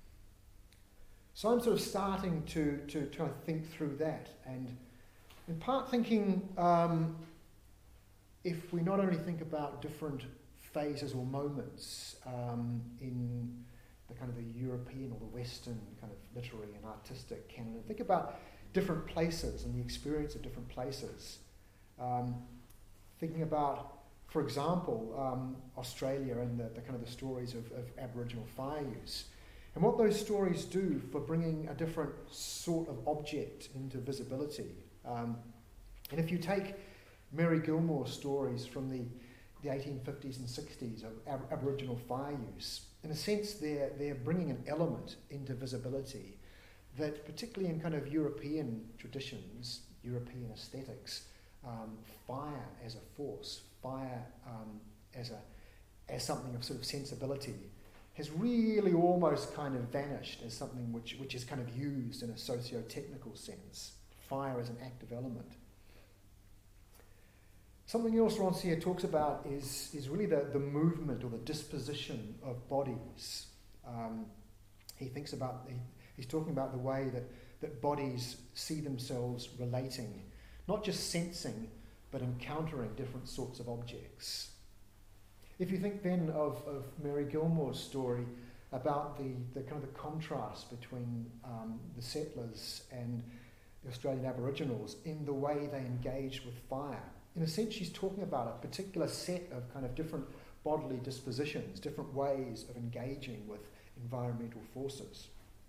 So I'm sort of starting to, to try to think through that, and in part thinking um, if we not only think about different phases or moments um, in the kind of the European or the Western kind of literary and artistic canon, think about different places and the experience of different places. Um, thinking about, for example, um, Australia and the, the kind of the stories of, of Aboriginal fire use, and what those stories do for bringing a different sort of object into visibility. Um, and if you take Mary Gilmore's stories from the, the eighteen fifties and sixties of Ab- Aboriginal fire use, in a sense they're, they're bringing an element into visibility that, particularly in kind of European traditions, European aesthetics, um, fire as a force, fire um, as a as something of sort of sensibility, has really almost kind of vanished as something which, which is kind of used in a socio-technical sense. Fire as an active element. Something else Rancière talks about is, is really the, the movement or the disposition of bodies. Um, he thinks about, he, he's talking about the way that, that bodies see themselves relating, not just sensing, but encountering different sorts of objects. If you think then of, of Mary Gilmore's story about the, the kind of the contrast between um, the settlers and the Australian Aboriginals in the way they engaged with fire. In a sense, she's talking about a particular set of kind of different bodily dispositions, different ways of engaging with environmental forces.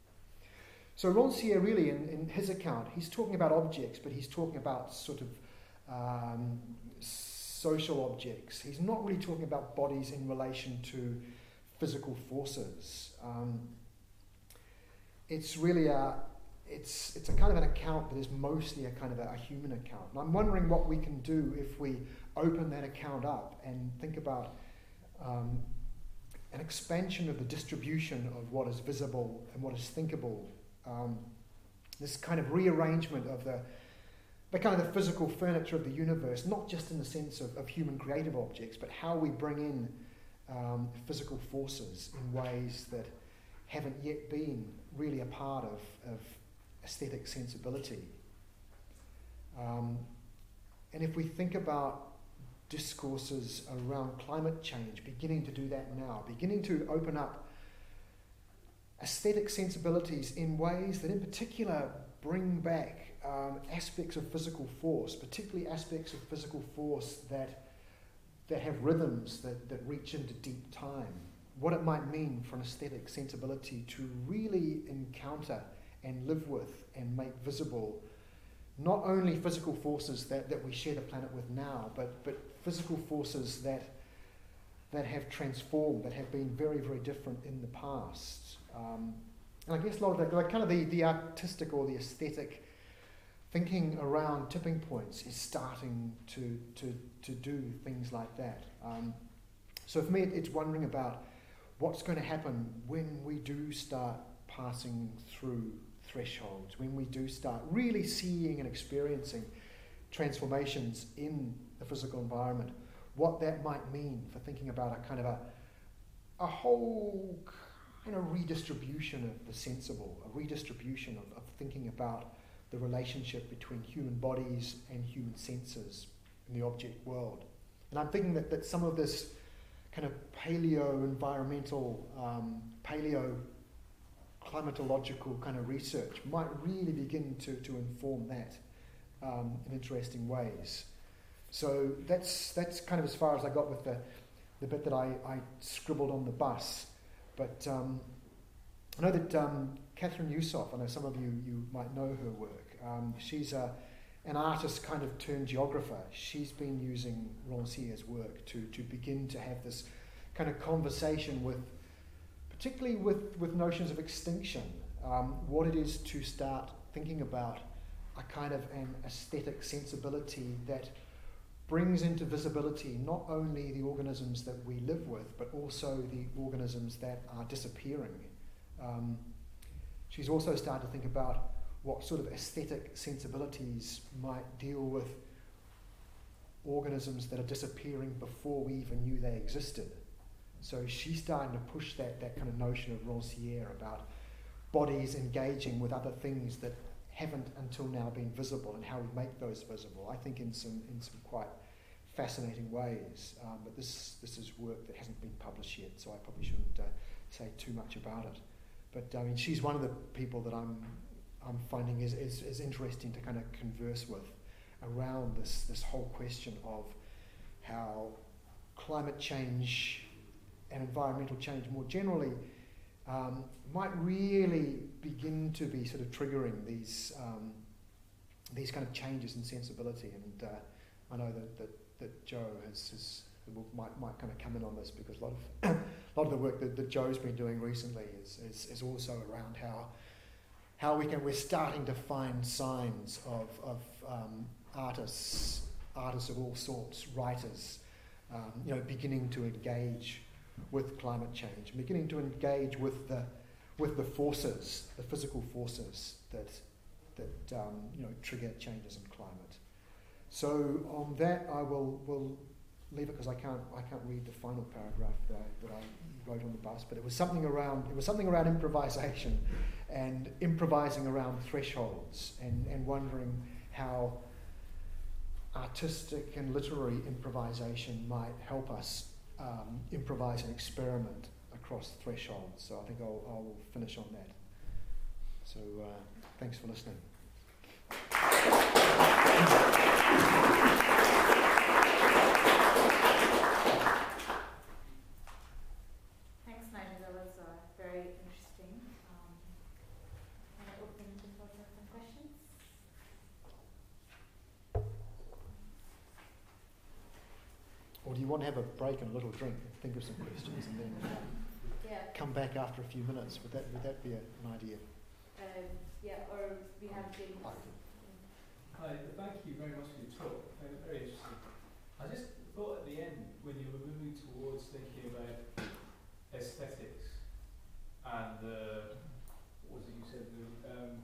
So Rancière really, in, in his account, he's talking about objects, but he's talking about sort of um, social objects. He's not really talking about bodies in relation to physical forces. Um, it's really a It's it's a kind of an account that is mostly a kind of a, a human account. And I'm wondering what we can do if we open that account up and think about um, an expansion of the distribution of what is visible and what is thinkable. Um, this kind of rearrangement of the the kind of the physical furniture of the universe, not just in the sense of, of human creative objects, but how we bring in um, physical forces in ways that haven't yet been really a part of, of aesthetic sensibility. Um, and if we think about discourses around climate change, beginning to do that now, beginning to open up aesthetic sensibilities in ways that in particular bring back um, aspects of physical force, particularly aspects of physical force that that have rhythms that, that reach into deep time. What it might mean for an aesthetic sensibility to really encounter and live with and make visible not only physical forces that, that we share the planet with now, but, but physical forces that that have transformed, that have been very, very different in the past. Um, and I guess a lot of the, like kind of the, the artistic or the aesthetic thinking around tipping points is starting to to, to do things like that. Um, so for me, it, it's wondering about what's going to happen when we do start passing through thresholds, when we do start really seeing and experiencing transformations in the physical environment, what that might mean for thinking about a kind of a, a whole kind of redistribution of the sensible, a redistribution of, of thinking about the relationship between human bodies and human senses in the object world. And I'm thinking that, that some of this kind of paleo-environmental, um, paleo-climatological kind of research might really begin to, to inform that um, in interesting ways. So that's that's kind of as far as I got with the, the bit that I, I scribbled on the bus. But um, I know that um, Catherine Yusof, I know some of you, you might know her work. Um, she's a, an artist kind of turned geographer. She's been using Rancière's work to, to begin to have this kind of conversation with, particularly with, with notions of extinction, um, what it is to start thinking about a kind of an aesthetic sensibility that brings into visibility not only the organisms that we live with, but also the organisms that are disappearing. Um, she's also started to think about what sort of aesthetic sensibilities might deal with organisms that are disappearing before we even knew they existed. So she's starting to push that, that kind of notion of Rancière about bodies engaging with other things that haven't until now been visible and how we make those visible, I think in some in some quite fascinating ways. Um, but this this is work that hasn't been published yet, so I probably shouldn't uh, say too much about it. But I mean, she's one of the people that I'm I'm finding is, is, is interesting to kind of converse with around this this whole question of how climate change and environmental change more generally um, might really begin to be sort of triggering these um, these kind of changes in sensibility. And uh, I know that, that, that Joe has, has might might kind of come in on this, because a lot of a lot of the work that, that Joe's been doing recently is, is is also around how how we can we're starting to find signs of of um, artists artists of all sorts, writers, um, you know, beginning to engage with climate change, beginning to engage with the with the forces, the physical forces that that um, you know trigger changes in climate. So on that, I will will leave it, because I can't I can't read the final paragraph that I, that I wrote on the bus, but it was something around it was something around improvisation and improvising around thresholds and, and wondering how artistic and literary improvisation might help us um, improvise and experiment across thresholds. So I think I'll, I'll finish on that. So uh, thanks for listening. Thanks, Nigel. That was uh, very interesting. Um, and I open to for some questions. Or do you want to have a break and a little drink and think of some questions and then uh, Yeah. come back after a few minutes? Would that would that be a, an idea? Um, yeah, or we have James. Hi, thank you very much for your talk. It was very interesting. I just thought at the end, when you were moving towards thinking about aesthetics and the, what was it you said, the, um,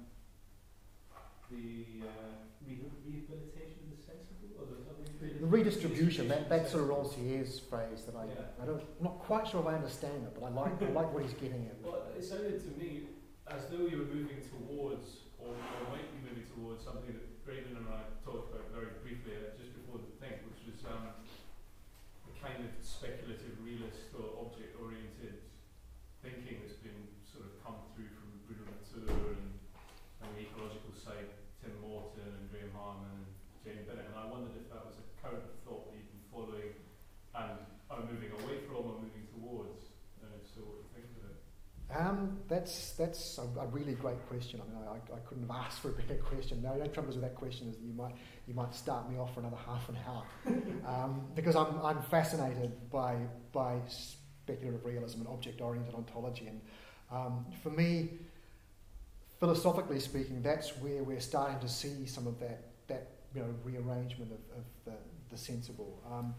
the uh, re- rehabilitation of the sensible, or the something? The redistribution, that, that sort of Rancière's phrase that I, yeah. I don't, I'm not quite sure if I understand it, but I like I like what he's getting at. Well, it sounded to me as though you were moving towards, or, or might be moving towards something that Braden and I talked about very briefly uh, just before the thing, which was um, the kind of speculative realist or object-oriented thinking that's been sort of come through from Bruno Latour and, and the ecological side, Tim Morton and Graham Harman and Jane Bennett, and I wondered if that was a current thought that you've been following and are moving away from or moving towards, and if so, what you think of it? Um, that's that's a, a really great question. I mean, I, I couldn't have asked for a better question. No, the only trouble with that question is that you might you might start me off for another half an hour, um, because I'm I'm fascinated by by speculative realism and object-oriented ontology, and um, for me, philosophically speaking, that's where we're starting to see some of that that you know rearrangement of, of the the sensible. Um,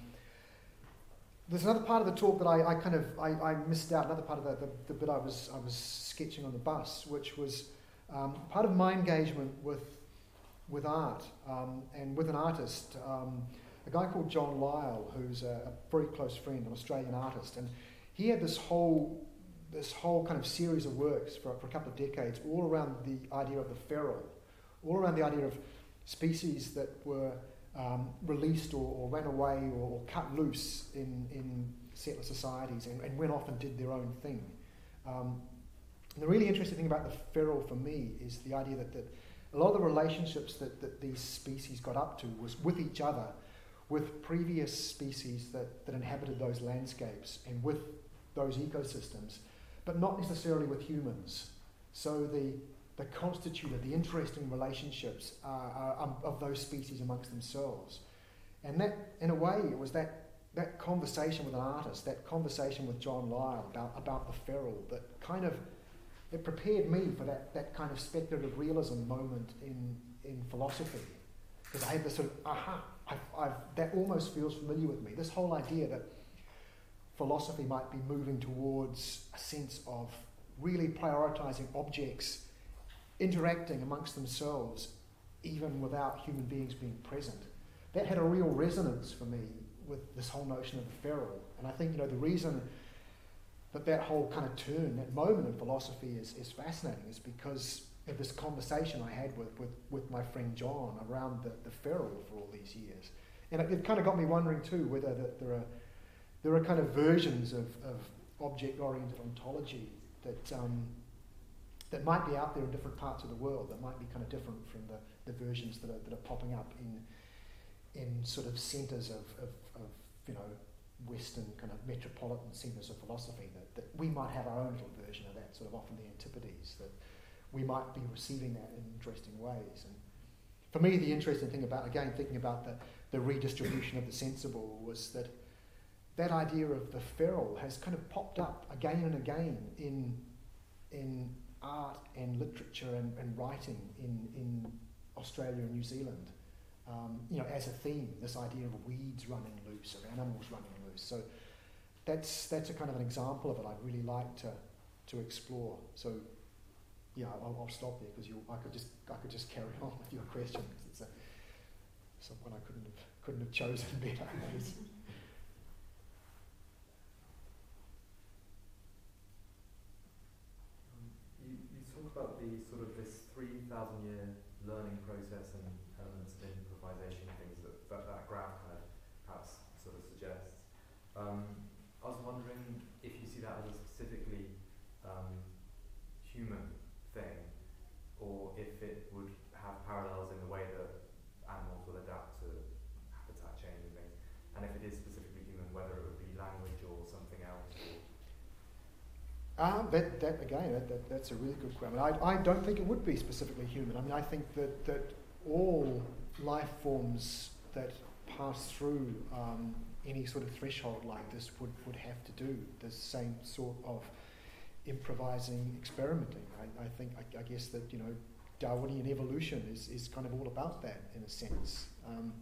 There's another part of the talk that I, I kind of I, I missed out. Another part of the, the, the bit I was I was sketching on the bus, which was um, part of my engagement with with art um, and with an artist, um, a guy called John Lyle, who's a, a very close friend, an Australian artist, and he had this whole this whole kind of series of works for, for a couple of decades, all around the idea of the feral, all around the idea of species that were Um, released or, or ran away or, or cut loose in, in settler societies and, and went off and did their own thing. Um, and the really interesting thing about the feral for me is the idea that, that a lot of the relationships that, that these species got up to was with each other, with previous species that, that inhabited those landscapes and with those ecosystems, but not necessarily with humans. So the the constituted, the interesting relationships uh, are, um, of those species amongst themselves. And that, in a way, it was that, that conversation with an artist, that conversation with John Lyle about, about the feral that kind of, it prepared me for that, that kind of speculative realism moment in, in philosophy. Because I had this sort of, aha, I've, I've, that almost feels familiar with me. This whole idea that philosophy might be moving towards a sense of really prioritising objects interacting amongst themselves even without human beings being present. That had a real resonance for me with this whole notion of the feral. And I think, you know, the reason that that whole kind of turn, that moment in philosophy is, is fascinating is because of this conversation I had with, with, with my friend John around the, the feral for all these years. And it, it kind of got me wondering too whether that there are there are kind of versions of, of object-oriented ontology that um, that might be out there in different parts of the world, that might be kind of different from the, the versions that are, that are popping up in in sort of centres of, of, of, you know, Western kind of metropolitan centres of philosophy, that, that we might have our own little version of that, sort of often the antipodes, that we might be receiving that in interesting ways. And for me, the interesting thing about, again, thinking about the, the redistribution of the sensible was that that idea of the feral has kind of popped up again and again in in art and literature and, and writing in, in Australia and New Zealand, um, you know, as a theme, this idea of weeds running loose or animals running loose. So that's that's a kind of an example of it I'd really like to to explore. So yeah, I'll, I'll stop there because you I could just I could just carry on with your question because it's a someone I couldn't have couldn't have chosen better. the sort of this three thousand year learning process and elements of improvisation things that that, that graph kind of perhaps sort of suggests. Um, I was wondering if you see that as a specifically um, human thing, or if it would have parallels in the way that animals will adapt to habitat change and things, and if it is specifically human, whether it would be language or something else. Or Uh, that, that again, that, that, that's a really good question. I, I don't think it would be specifically human. I mean, I think that, that all life forms that pass through um, any sort of threshold like this would, would have to do the same sort of improvising, experimenting. I, I think, I, I guess that, you know, Darwinian evolution is, is kind of all about that in a sense. Um,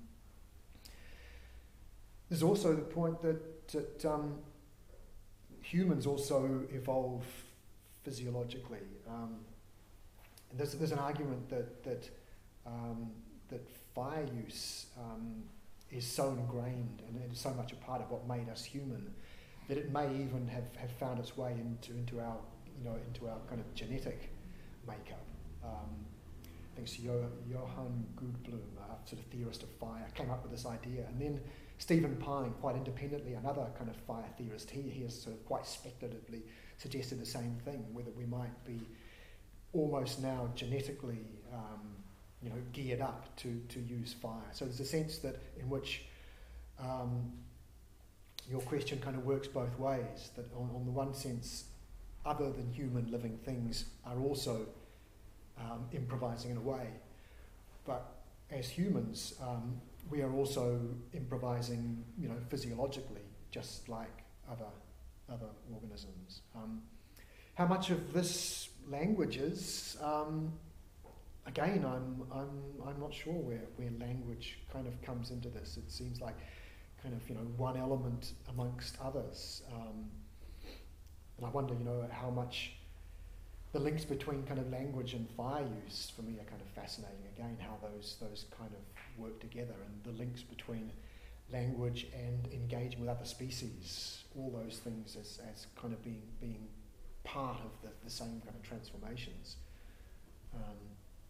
there's also the point that, that um, humans also evolve physiologically. Um, and there's, there's an argument that that um, that fire use um, is so ingrained and, and so much a part of what made us human that it may even have, have found its way into into our you know into our kind of genetic makeup. Um, I think it's jo- Johann Goldblum, a sort of theorist of fire, came up with this idea, and then Stephen Pine, quite independently, another kind of fire theorist, he, he has sort of quite speculatively suggested the same thing, whether we might be almost now genetically, um, you know, geared up to, to use fire. So there's a sense that in which um, your question kind of works both ways, that on, on the one sense, other than human living things are also um, improvising in a way, but as humans, um, we are also improvising, you know, physiologically, just like other other organisms. Um, how much of this language is? Um, again, I'm I'm I'm not sure where, where language kind of comes into this. It seems like kind of you know one element amongst others, um, and I wonder, you know, how much the links between kind of language and fire use for me are kind of fascinating. Again, how those those kind of work together, and the links between language and engaging with other species, all those things as, as kind of being being part of the, the same kind of transformations. Um,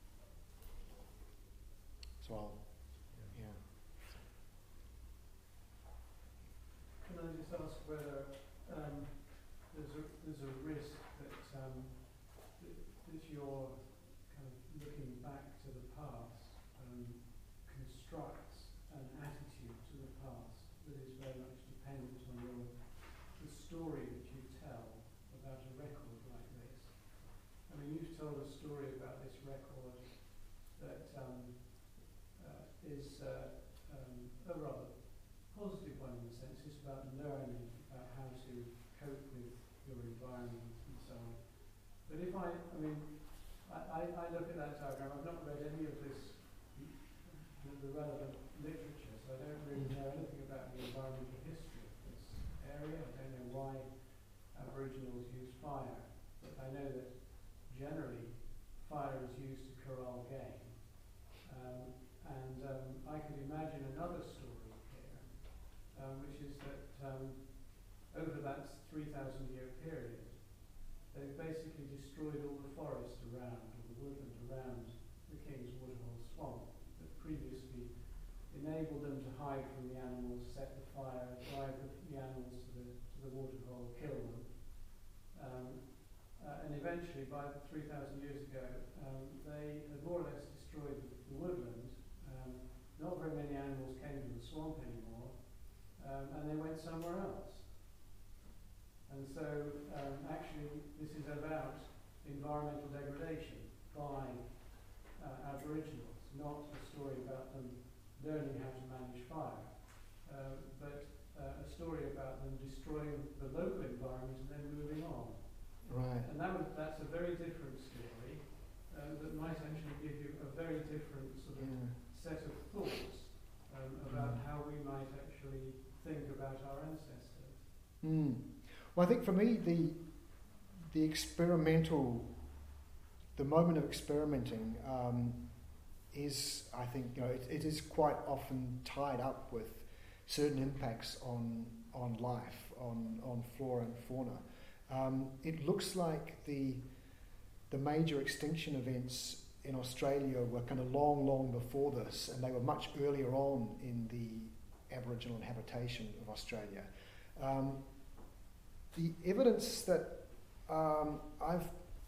so I'll, yeah. Can I just ask whether um, there's a there's a risk that um, that, that you're kind of looking back to the past and constructs an attitude to the past that is very much dependent on your, the story that you tell about a record like this. I mean, you've told a story about this record that um, uh, is uh, um, a rather positive one in the sense it's about learning about how to cope with your environment and so on. But if I, I mean, I, I, I look at that diagram, I've not read any of this the relevant literature, so I don't really know anything about the environmental history of this area. I don't know why Aboriginals use fire, but I know that generally fire is used to corral game. Um, and um, I could imagine another story here, um, which is that um, over that three thousand year period, they've basically destroyed all the forest around, or the woodland around the King's Waterhole Swamp, previously enabled them to hide from the animals, set the fire, drive the, the animals to the, to the waterhole, kill them. Um, uh, and eventually, by three thousand years ago, um, they had more or less destroyed the, the woodland. Um, not very many animals came to the swamp anymore, um, and they went somewhere else. And so, um, actually, this is about environmental degradation by uh, Aboriginals. Not a story about them learning how to manage fire, uh, but uh, a story about them destroying the local environment and then moving on. Right. And that would, that's a very different story uh, that might actually give you a very different sort of Yeah. set of thoughts um, about mm. how we might actually think about our ancestors. Mm. Well, I think for me, the the experimental, the moment of experimenting. Um, is, I think, you know, it, it is quite often tied up with certain impacts on on life, on, on flora and fauna. Um, it looks like the the major extinction events in Australia were kind of long, long before this, and they were much earlier on in the Aboriginal inhabitation of Australia. Um, the evidence that um, I've,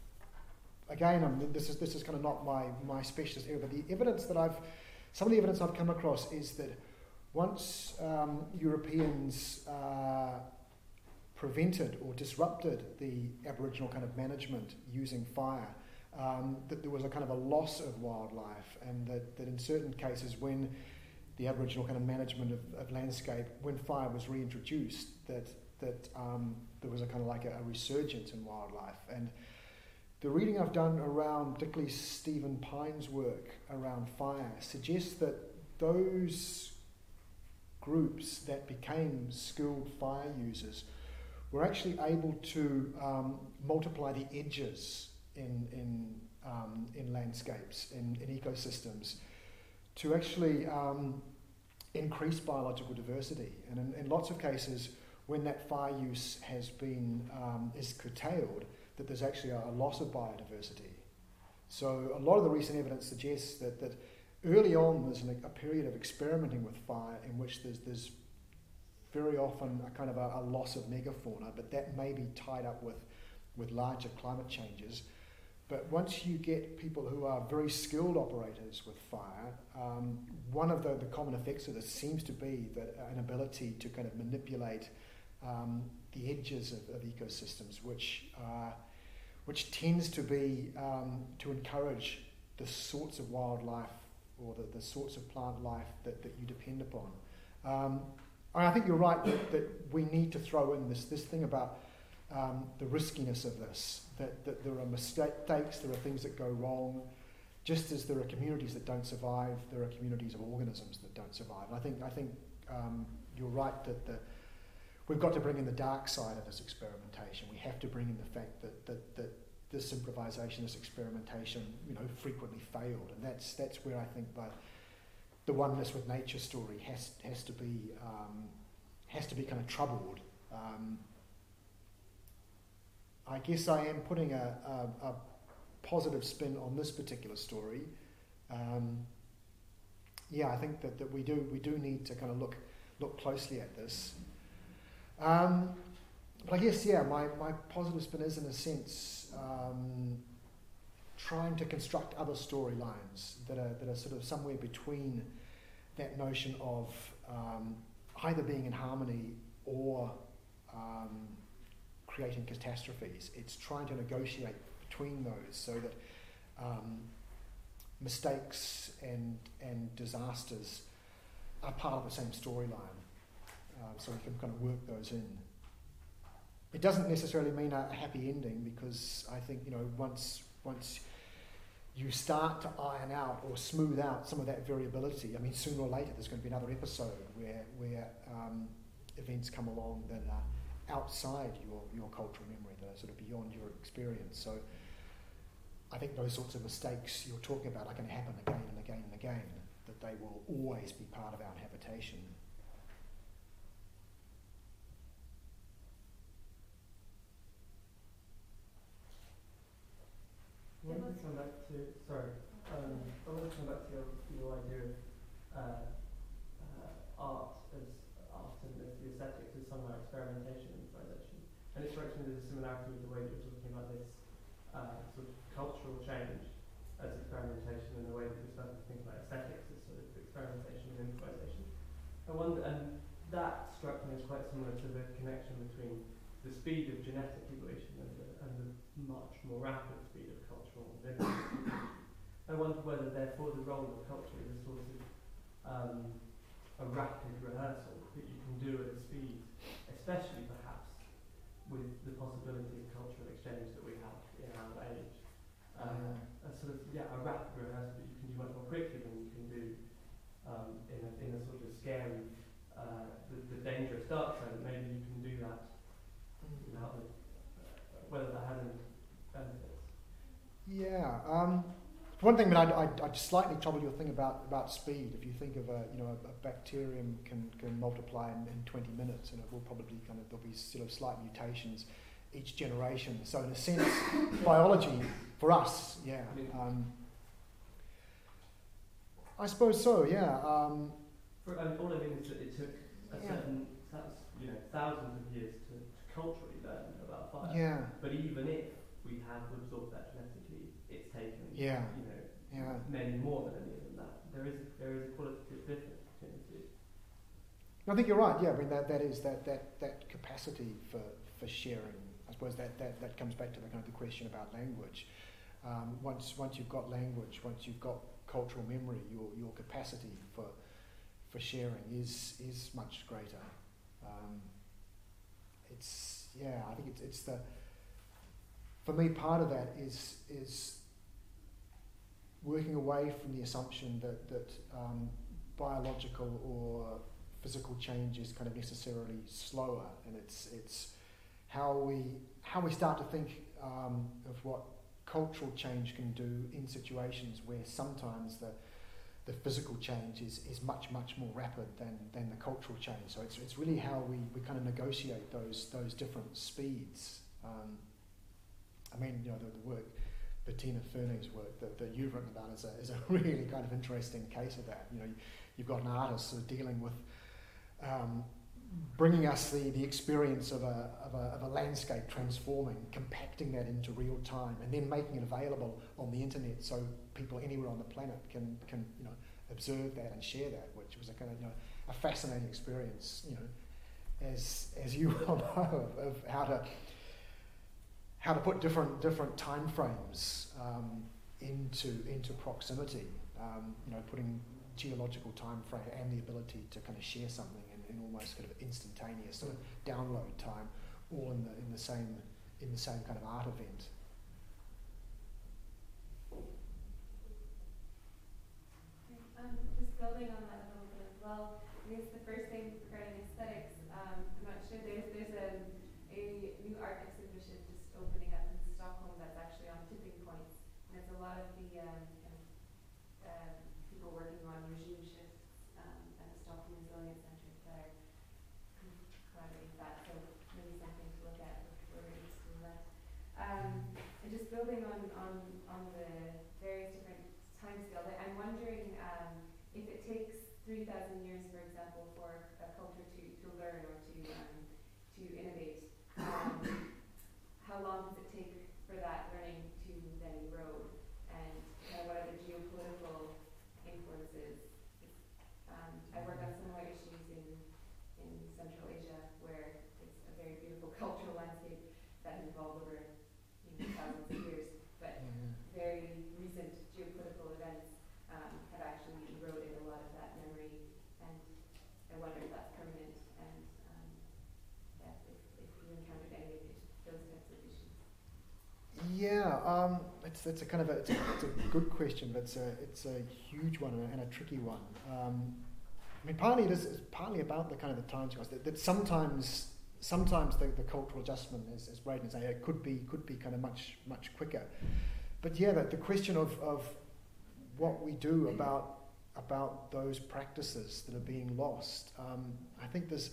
again, I'm, this is this is kind of not my, my specialist area, but the evidence that I've, some of the evidence I've come across is that once um, Europeans uh, prevented or disrupted the Aboriginal kind of management using fire, um, that there was a kind of a loss of wildlife, and that, that in certain cases when the Aboriginal kind of management of, of landscape, when fire was reintroduced, that that um, there was a kind of like a, a resurgence in wildlife. And the reading I've done around, particularly Stephen Pine's work around fire, suggests that those groups that became skilled fire users were actually able to um, multiply the edges in in um, in landscapes, in, in ecosystems, to actually um, increase biological diversity. And in, in lots of cases, when that fire use has been um, is curtailed, that there's actually a, a loss of biodiversity. So a lot of the recent evidence suggests that that early on there's an, a period of experimenting with fire in which there's there's very often a kind of a, a loss of megafauna, but that may be tied up with, with larger climate changes. But once you get people who are very skilled operators with fire, um, one of the, the common effects of this seems to be that an ability to kind of manipulate um, the edges of, of ecosystems, which uh, which tends to be um, to encourage the sorts of wildlife or the, the sorts of plant life that, that you depend upon. Um, And I think you're right that, that we need to throw in this this thing about um, the riskiness of this, that, that there are mistakes, there are things that go wrong. Just as there are communities that don't survive, there are communities of organisms that don't survive. And I think I think um, you're right that the, we've got to bring in the dark side of this experimentation. We have to bring in the fact that that, that this improvisation, this experimentation, you know, frequently failed, and that's that's where I think by the oneness with nature story has has to be um, has to be kind of troubled. Um, I guess I am putting a, a, a positive spin on this particular story. Um, yeah, I think that, that we do we do need to kind of look look closely at this. Um, but I guess yeah, my, my positive spin is in a sense um, trying to construct other storylines that are that are sort of somewhere between that notion of um, either being in harmony or um, creating catastrophes. It's trying to negotiate between those so that um, mistakes and and disasters are part of the same storyline. Uh, so we can kind of work those in. It doesn't necessarily mean a, a happy ending, because I think, you know, once once you start to iron out or smooth out some of that variability, I mean, sooner or later there's going to be another episode where where um, events come along that are outside your, your cultural memory, that are sort of beyond your experience. So I think those sorts of mistakes you're talking about are going to happen again and again and again, that they will always be part of our habitation. I want to come back to, sorry, um, I want to come back to your, your idea of uh, uh, art as art and as the aesthetics as somehow experimentation and improvisation. And it strikes me there's a similarity with the way that you're talking about this uh, sort of cultural change as experimentation, and the way that you're starting to think about aesthetics as sort of experimentation and improvisation. I wonder, and that struck me as quite similar to the connection between the speed of genetic evolution and the, and the much more rapid speed of cultural evolution. I wonder whether, therefore, the role of culture is a sort of um, a rapid rehearsal that you can do at a speed, especially perhaps with the possibility of cultural exchange that we have in our age. Um, a sort of, yeah, a rapid rehearsal that you can do much more quickly than you can do um, in, a, in a sort of scary, uh, the, the dangerous dark show, that maybe you can do that without the, uh, whether that has any benefits. Yeah. Um, one thing that I'd, I'd, I'd slightly trouble your thing about, about speed. If you think of a, you know, a, a bacterium can, can multiply in, in twenty minutes, and it will probably kind of, there'll be sort of slight mutations each generation. So in a sense, biology For us, yeah. I mean- Um, I suppose so, yeah. Um, For, I mean, all I mean is that it took a Yeah. certain, thous- you know, thousands of years to, to culturally learn about fire. yeah, But even if we have absorbed that genetically, it's taken, yeah, you know, yeah. many more than any of that. There is there is a qualitative difference between the two. I think you're right. Yeah, I mean that, that is that, that, that capacity for, for sharing. I suppose that, that, that comes back to the kind of the question about language. Um, once once you've got language, once you've got cultural memory, your your capacity for for sharing is is much greater. Um, it's yeah, I think it's it's the for me part of that is is working away from the assumption that that um, biological or physical change is kind of necessarily slower, and it's it's how we how we start to think um, of what cultural change can do in situations where sometimes the the physical change is, is much much more rapid than, than the cultural change. So it's it's really how we, we kind of negotiate those those different speeds. Um, I mean, you know, the, the work, Bettina Ferning's work that, that you've written about is a is a really kind of interesting case of that. You know, you've got an artist sort of dealing with um, bringing us the, the experience of a, of, a, of a landscape transforming, compacting that into real time, and then making it available on the internet so people anywhere on the planet can, can you know, observe that and share that, which was a kind of, you know, a fascinating experience, you know, as as you well know, of, of how to how to put different different time frames um, into into proximity, um, you know, putting geological time frame and the ability to kind of share something in, in almost kind of instantaneous sort of download time, all in the in the same in the same kind of art event. Um, just building on that a little bit as well. I guess the first thing regarding aesthetics, um, I'm not sure. There's there's a a new art exhibition just opening up in Stockholm that's actually on tipping points, and it's a lot of the um, kind of, um, people working on regime shifts um, at the Stockholm Resilience Centre that are collaborating with that. So maybe something to look at if we're interested in that. Um, and just building on on on the various different timescales, I'm wondering um, if it takes three thousand years, for example, for a culture to, to learn or to um, to innovate. Um, how long does it take for that learning to then erode, and kind of what are the geopolitical influences? Um, I work on similar issues in in Central Asia, where it's a very beautiful cultural landscape that has evolved over you know, thousands of years, but very recent geopolitical events um, have actually eroded a lot of that memory, and I wonder if that's permanent, and um, yeah, if, if you encountered any of these, those types of issues. Yeah, um, it's it's a kind of a it's a, it's a good question, but it's a it's a huge one and a, and a tricky one. Um, I mean, partly it is it's partly about the kind of the time scales that, that sometimes sometimes the, the cultural adjustment, as as Braden said, it could be could be kind of much much quicker. But yeah, the, the question of, of what we do about about those practices that are being lost, um, I think there's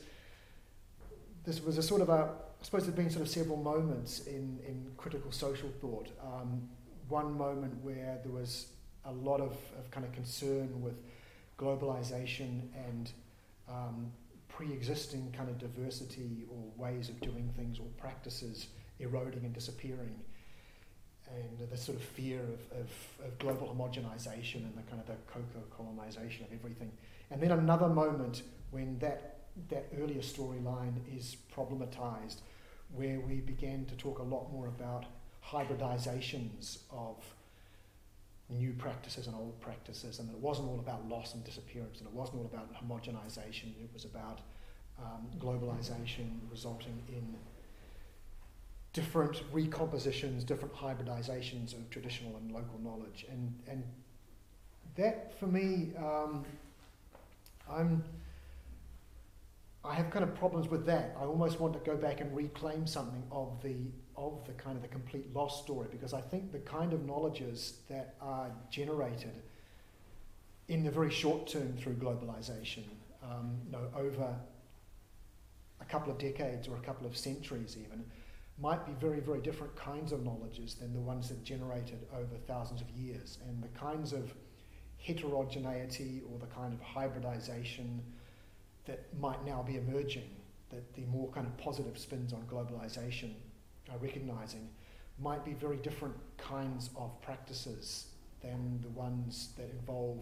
this was a sort of a I suppose there's been sort of several moments in, in critical social thought. Um, one moment where there was a lot of, of kind of concern with globalization and um, pre-existing kind of diversity or ways of doing things or practices eroding and disappearing, and the sort of fear of, of, of global homogenization and the kind of the coco-colonization of everything. And then another moment when that that earlier storyline is problematized, where we began to talk a lot more about hybridizations of new practices and old practices, and that it wasn't all about loss and disappearance, and it wasn't all about homogenization, it was about um, globalization resulting in different recompositions, different hybridizations of traditional and local knowledge. And and that, for me, um, I'm I have kind of problems with that. I almost want to go back and reclaim something of the of the kind of the complete lost story, because I think the kind of knowledges that are generated in the very short term through globalization, um, you know, over a couple of decades or a couple of centuries even, might be very, very different kinds of knowledges than the ones that generated over thousands of years. And the kinds of heterogeneity or the kind of hybridization that might now be emerging, that the more kind of positive spins on globalization are recognizing, might be very different kinds of practices than the ones that involve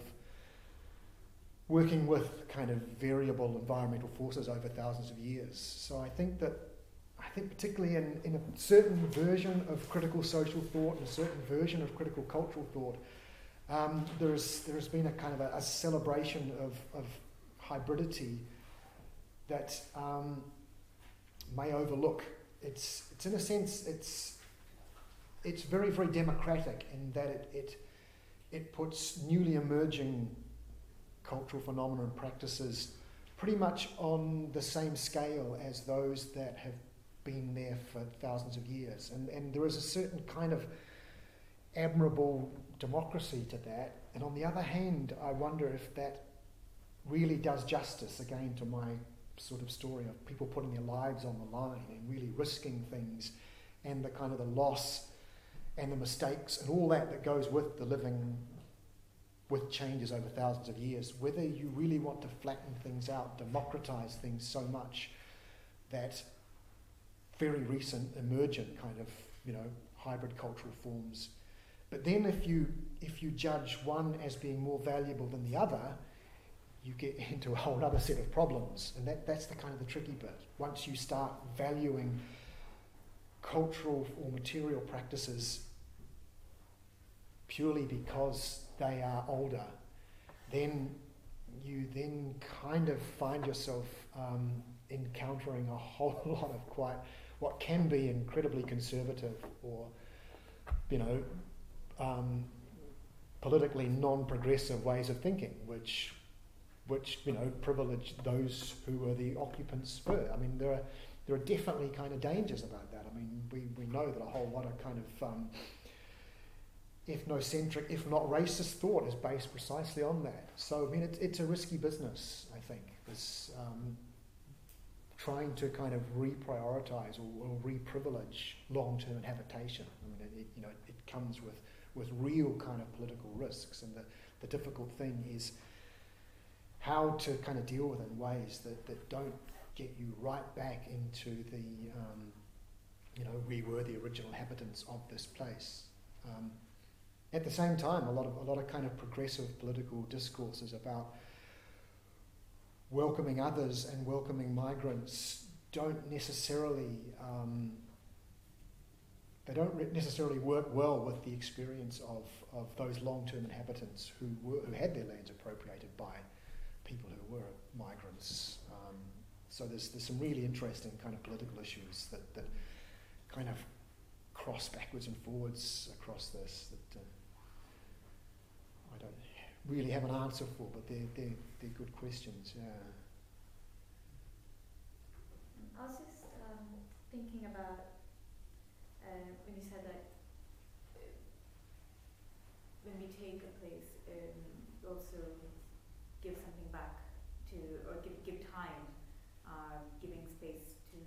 working with kind of variable environmental forces over thousands of years. So I think that, I think particularly in, in a certain version of critical social thought and a certain version of critical cultural thought, um, there's there's been a kind of a, a celebration of, of hybridity that um, may overlook. It's it's in a sense it's it's very, very democratic in that it it it puts newly emerging cultural phenomena and practices pretty much on the same scale as those that have been there for thousands of years. And and there is a certain kind of admirable democracy to that. And on the other hand, I wonder if that really does justice, again, to my sort of story of people putting their lives on the line and really risking things, and the kind of the loss and the mistakes and all that that goes with the living with changes over thousands of years, whether you really want to flatten things out, democratize things so much that very recent emergent kind of, you know, hybrid cultural forms. But then if you if you judge one as being more valuable than the other, you get into a whole other set of problems. And that, that's the kind of the tricky bit. Once you start valuing cultural or material practices purely because they are older, then you then kind of find yourself um, encountering a whole lot of quite what can be incredibly conservative or, you know, um, politically non-progressive ways of thinking, which which you know privilege those who are the occupants first. I mean, there are there are definitely kind of dangers about that. I mean, we, we know that a whole lot of kind of um, ethnocentric, if not racist thought is based precisely on that. So, I mean, it, it's a risky business, I think, this um, trying to kind of reprioritize or, or re-privilege long-term habitation. I mean, it, it, you know, it, it comes with, with real kind of political risks, and the, the difficult thing is how to kind of deal with it in ways that, that don't get you right back into the, um, you know, we were the original inhabitants of this place. Um, At the same time, a lot of a lot of kind of progressive political discourses about welcoming others and welcoming migrants don't necessarily um, they don't re- necessarily work well with the experience of, of those long-term inhabitants who were who had their lands appropriated by people who were migrants. Um, so there's there's some really interesting kind of political issues that, that kind of cross backwards and forwards across this that. Uh, I don't really have an answer for, but they're, they're, they're good questions, yeah. I was just um, thinking about uh, when you said that uh, when we take a place, um, we also give something back to, or give, give time, uh, giving space to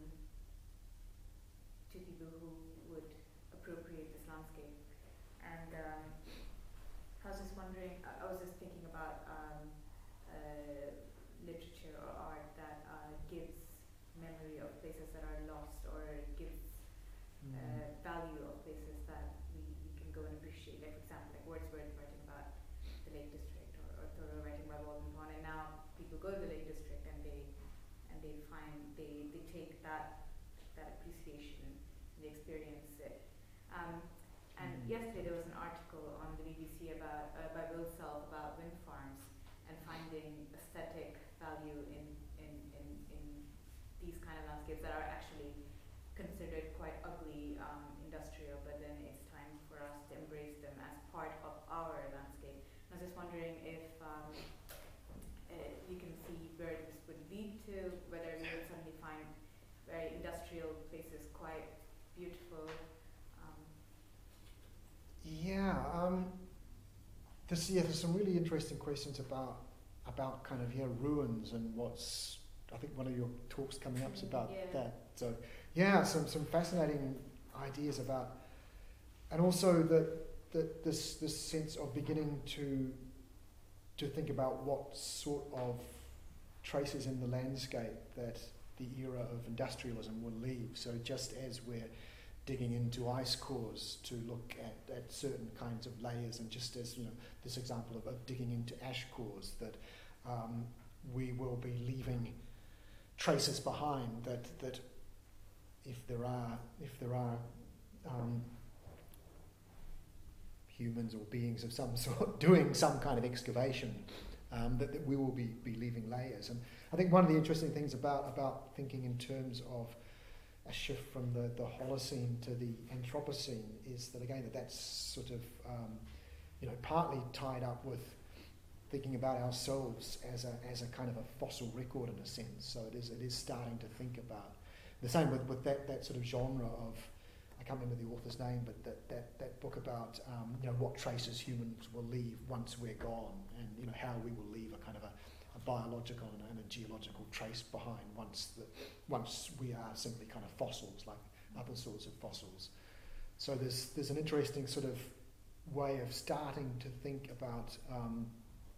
to people who would appropriate this landscape. And um, I was just wondering, I I was just thinking about um, uh, literature or art that uh, gives memory of places that are lost, or gives Mm. uh, value of places that we, we can go and appreciate. Like, for example, like Wordsworth writing about the Lake District, or, or Thoreau writing about Walden Pond, and now people go to the Lake District and they and they find they, they take that that appreciation and they experience it. Um, And Mm. yesterday there was an article on the B B C about uh, by Will Self about wind farms and finding aesthetic value in, in, in, in these kind of landscapes that are actually considered quite ugly, um, industrial, but then it's time for us to embrace them as part of our landscape. I was just wondering if um, uh, you can see where this would lead to, whether we would suddenly find very industrial places quite beautiful. Yeah, um, there's, yeah, there's some really interesting questions about about kind of, yeah, ruins and what's, I think one of your talks coming up is about Yeah. that. So, yeah, some, some fascinating ideas about, and also the, the, this, this sense of beginning to, to think about what sort of traces in the landscape that the era of industrialism will leave. So just as we're digging into ice cores to look at, at certain kinds of layers, and just as, you know, this example of, of digging into ash cores, that um, we will be leaving traces behind that, that if there are, if there are um, humans or beings of some sort doing some kind of excavation, um, that, that we will be, be leaving layers. And I think one of the interesting things about, about thinking in terms of a shift from the, the Holocene to the Anthropocene is that, again, that that's sort of, um, you know, partly tied up with thinking about ourselves as a as a kind of a fossil record in a sense. So it is it is starting to think about the same with, with that, that sort of genre of, I can't remember the author's name, but that, that, that book about um, you know, what traces humans will leave once we're gone, and, you know, how we will leave a kind of a, a biological and a, and a geological trace behind once the, once we are simply kind of fossils, like other sorts of fossils. So there's there's an interesting sort of way of starting to think about um,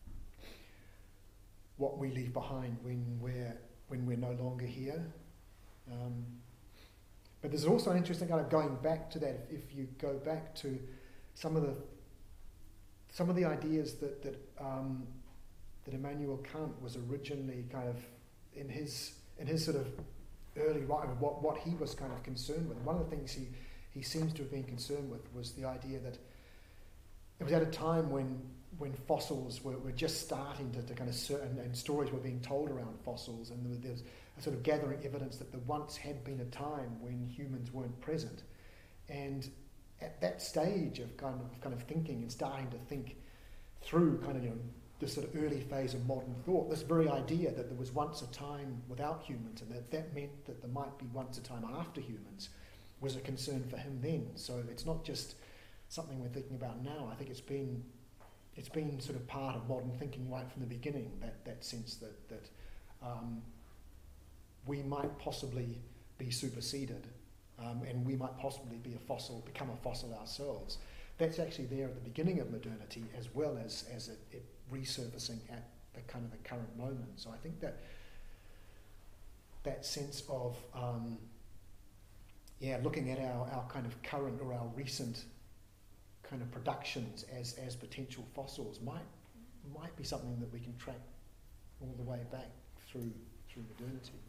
what we leave behind when we're when we're no longer here. Um, but there's also an interesting kind of going back to that. If, if you go back to some of the some of the ideas that that um, that Immanuel Kant was originally kind of in his in his sort of early writing, what what he was kind of concerned with. And one of the things he he seems to have been concerned with was the idea that it was at a time when when fossils were, were just starting to, to kind of certain, and stories were being told around fossils, and there was a sort of gathering evidence that there once had been a time when humans weren't present. And at that stage of kind of kind of thinking and starting to think through kind of, you know, this sort of early phase of modern thought, this very idea that there was once a time without humans, and that that meant that there might be once a time after humans, was a concern for him then. So it's not just something we're thinking about now. I think it's been it's been sort of part of modern thinking right from the beginning, that, that sense that, that um, we might possibly be superseded, um, and we might possibly be a fossil, become a fossil ourselves. That's actually there at the beginning of modernity, as well as, as it, it resurfacing at the kind of the current moment. So I think that that sense of um, yeah, looking at our, our kind of current or our recent kind of productions as, as potential fossils might might be something that we can track all the way back through through modernity.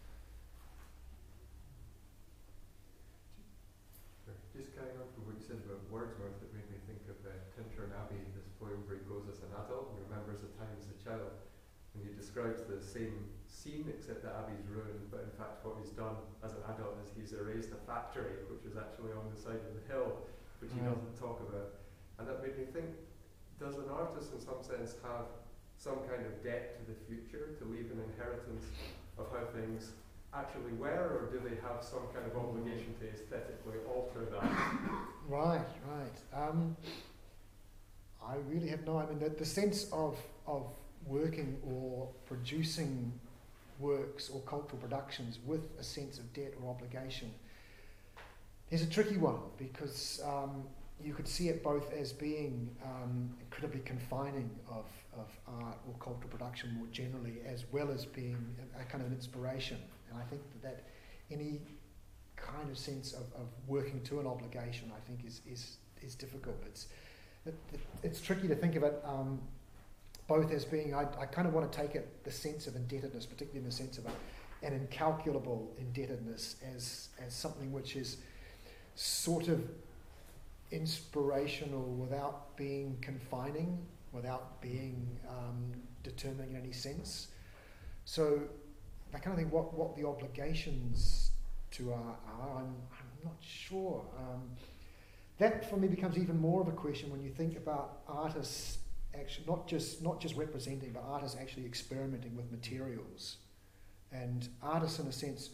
Just carrying on from what you said about Wordsworth, it made me think of uh, Tintern Abbey, this poem where he goes as an adult and remembers the time as a child, and he describes the same scene except the abbey's ruined, but in fact what he's done as an adult is he's erased a factory which was actually on the side of the hill, which he Mm. doesn't talk about. And that made me think, does an artist in some sense have some kind of debt to the future, to leave an inheritance of how things actually were, or do they have some kind of obligation to aesthetically alter that? Right, right. Um, I really have no, I mean, the, the sense of, of working or producing works or cultural productions with a sense of debt or obligation is a tricky one, because um, you could see it both as being um, incredibly confining of, of art or cultural production more generally, as well as being a, a kind of an inspiration. And I think that, that any kind of sense of, of working to an obligation, I think, is is, is difficult. It's it, it, it's tricky to think of it um, both as being, I, I kind of want to take it, the sense of indebtedness, particularly in the sense of a, an incalculable indebtedness, as as something which is sort of inspirational without being confining, without being um, determining in any sense. So I kind of think what, what the obligations to are, are I'm, I'm not sure. Um, that for me becomes even more of a question when you think about artists actually not just not just representing, but artists actually experimenting with materials. And artists, in a sense,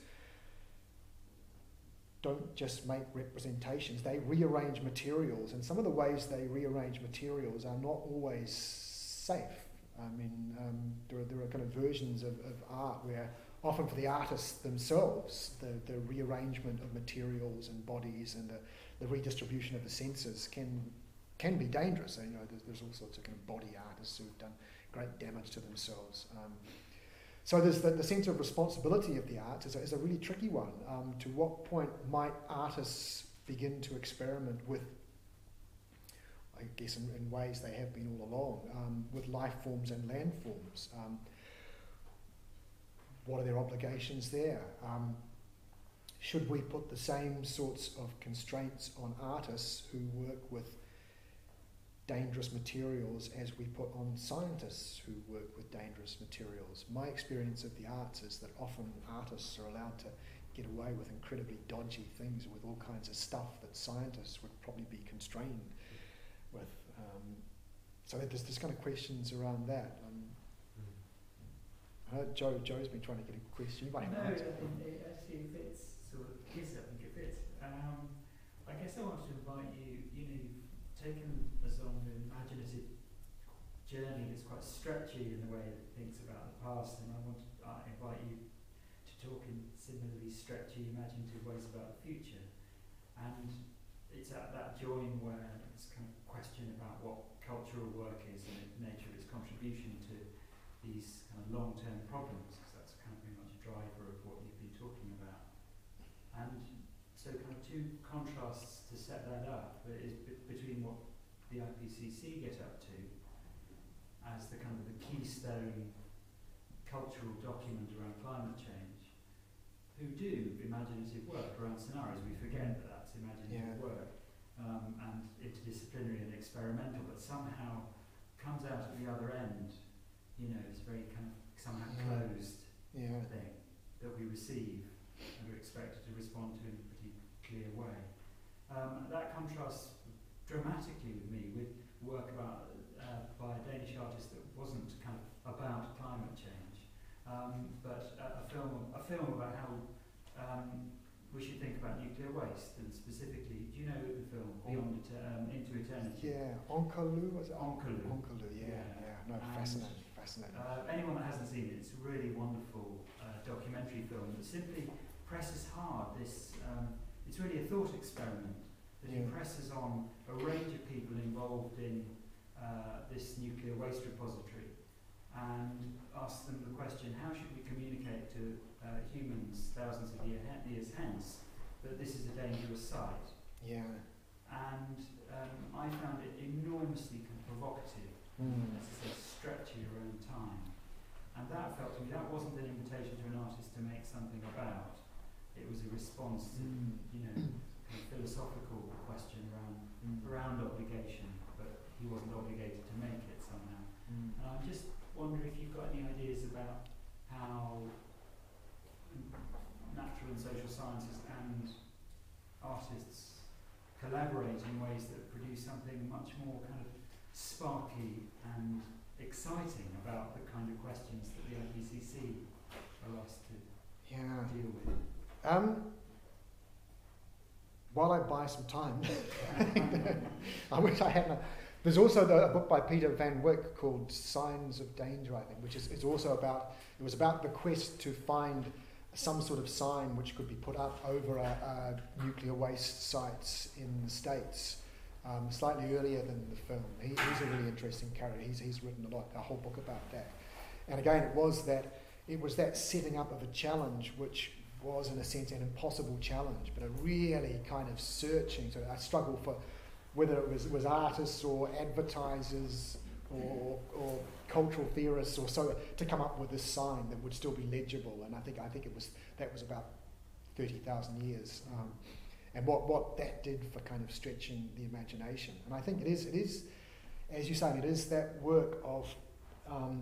don't just make representations, they rearrange materials, and some of the ways they rearrange materials are not always safe. I mean, um, there, are, there are kind of versions of, of art where often for the artists themselves, the, the rearrangement of materials and bodies and the, the redistribution of the senses can can be dangerous. So, you know, there's, there's all sorts of kind of body artists who've done great damage to themselves. Um, so there's the, the sense of responsibility of the arts is a, is a really tricky one. Um, to what point might artists begin to experiment with, I guess in, in ways they have been all along, um, with life forms and land forms? Um, what are their obligations there? Um, should we put the same sorts of constraints on artists who work with dangerous materials as we put on scientists who work with dangerous materials? My experience of the arts is that often artists are allowed to get away with incredibly dodgy things with all kinds of stuff that scientists would probably be constrained with. Um, so there's, there's kind of questions around that. Um, I heard Joe, Joe's been trying to get a question. You might have No, an I answer. think it actually fits, sort of, yes, I think it fits. Um, I guess I want to invite you, you know, you've taken us on an imaginative journey that's quite stretchy in the way that it thinks about the past, and I want to uh, invite you to talk in similarly stretchy, imaginative ways about the future. And it's at that join where it's kind of question about what cultural work is and the nature of its contribution to these kind of long-term problems, because that's kind of very much a driver of what you've been talking about. And so kind of two contrasts to set that up is b- between what the I P C C get up to as the kind of the keystone cultural document around climate change, who do imaginative work around scenarios. We forget that that's imaginative Yeah. work, um, and interdisciplinary and experimental, but somehow comes out at the other end. You know, it's very kind of somehow Yeah. closed Yeah. thing that we receive and are expected to respond to in a pretty clear way. Um, that contrasts dramatically with me with work about uh, by a Danish artist that wasn't kind of about climate change, um, but a, a film a film about how um, we should think about nuclear waste, and specifically, do you know the film Beyond Eter- um, Into Eternity? Yeah. Onkalu, was it? Onkalu. Onkalu, yeah. Yeah. Yeah. No, And, fascinating. Fascinating. Uh, anyone that hasn't seen it, it's a really wonderful uh, documentary film that simply presses hard this, um, it's really a thought experiment that Yeah. it presses on a range of people involved in uh, this nuclear waste repository and asks them the question, how should we communicate to uh, humans thousands of year he- years hence that this is a dangerous site? Yeah. And um, I found it enormously kind of provocative. Mm. As I say, stretchy around time. And that felt to me, that wasn't an invitation to an artist to make something about. It was a response to, Mm. you know, kind of philosophical question around Mm. around obligation, but he wasn't obligated to make it somehow. Mm. And I just wonder if you've got any ideas about how natural and social sciences and artists collaborate in ways that produce something much more kind of sparky and exciting about the kind of questions that the I P C C are asked to Yeah. deal with. Um, while I buy some time, I wish I hadn't. There's also the, a book by Peter Van Wyck called Signs of Danger, I think, which is, is also about, it was about the quest to find some sort of sign which could be put up over a, a nuclear waste sites in the States, um, slightly earlier than the film. He, he's a really interesting character. He's, he's written a lot, a whole book about that. And again, it was that, it was that setting up of a challenge which was in a sense an impossible challenge, but a really kind of searching, so a struggle for whether it was, was artists or advertisers or, or cultural theorists or so, to come up with this sign that would still be legible. And I think I think it was that was about thirty thousand years, um, and what, what that did for kind of stretching the imagination. And I think it is it is, as you say, it is that work of. Um,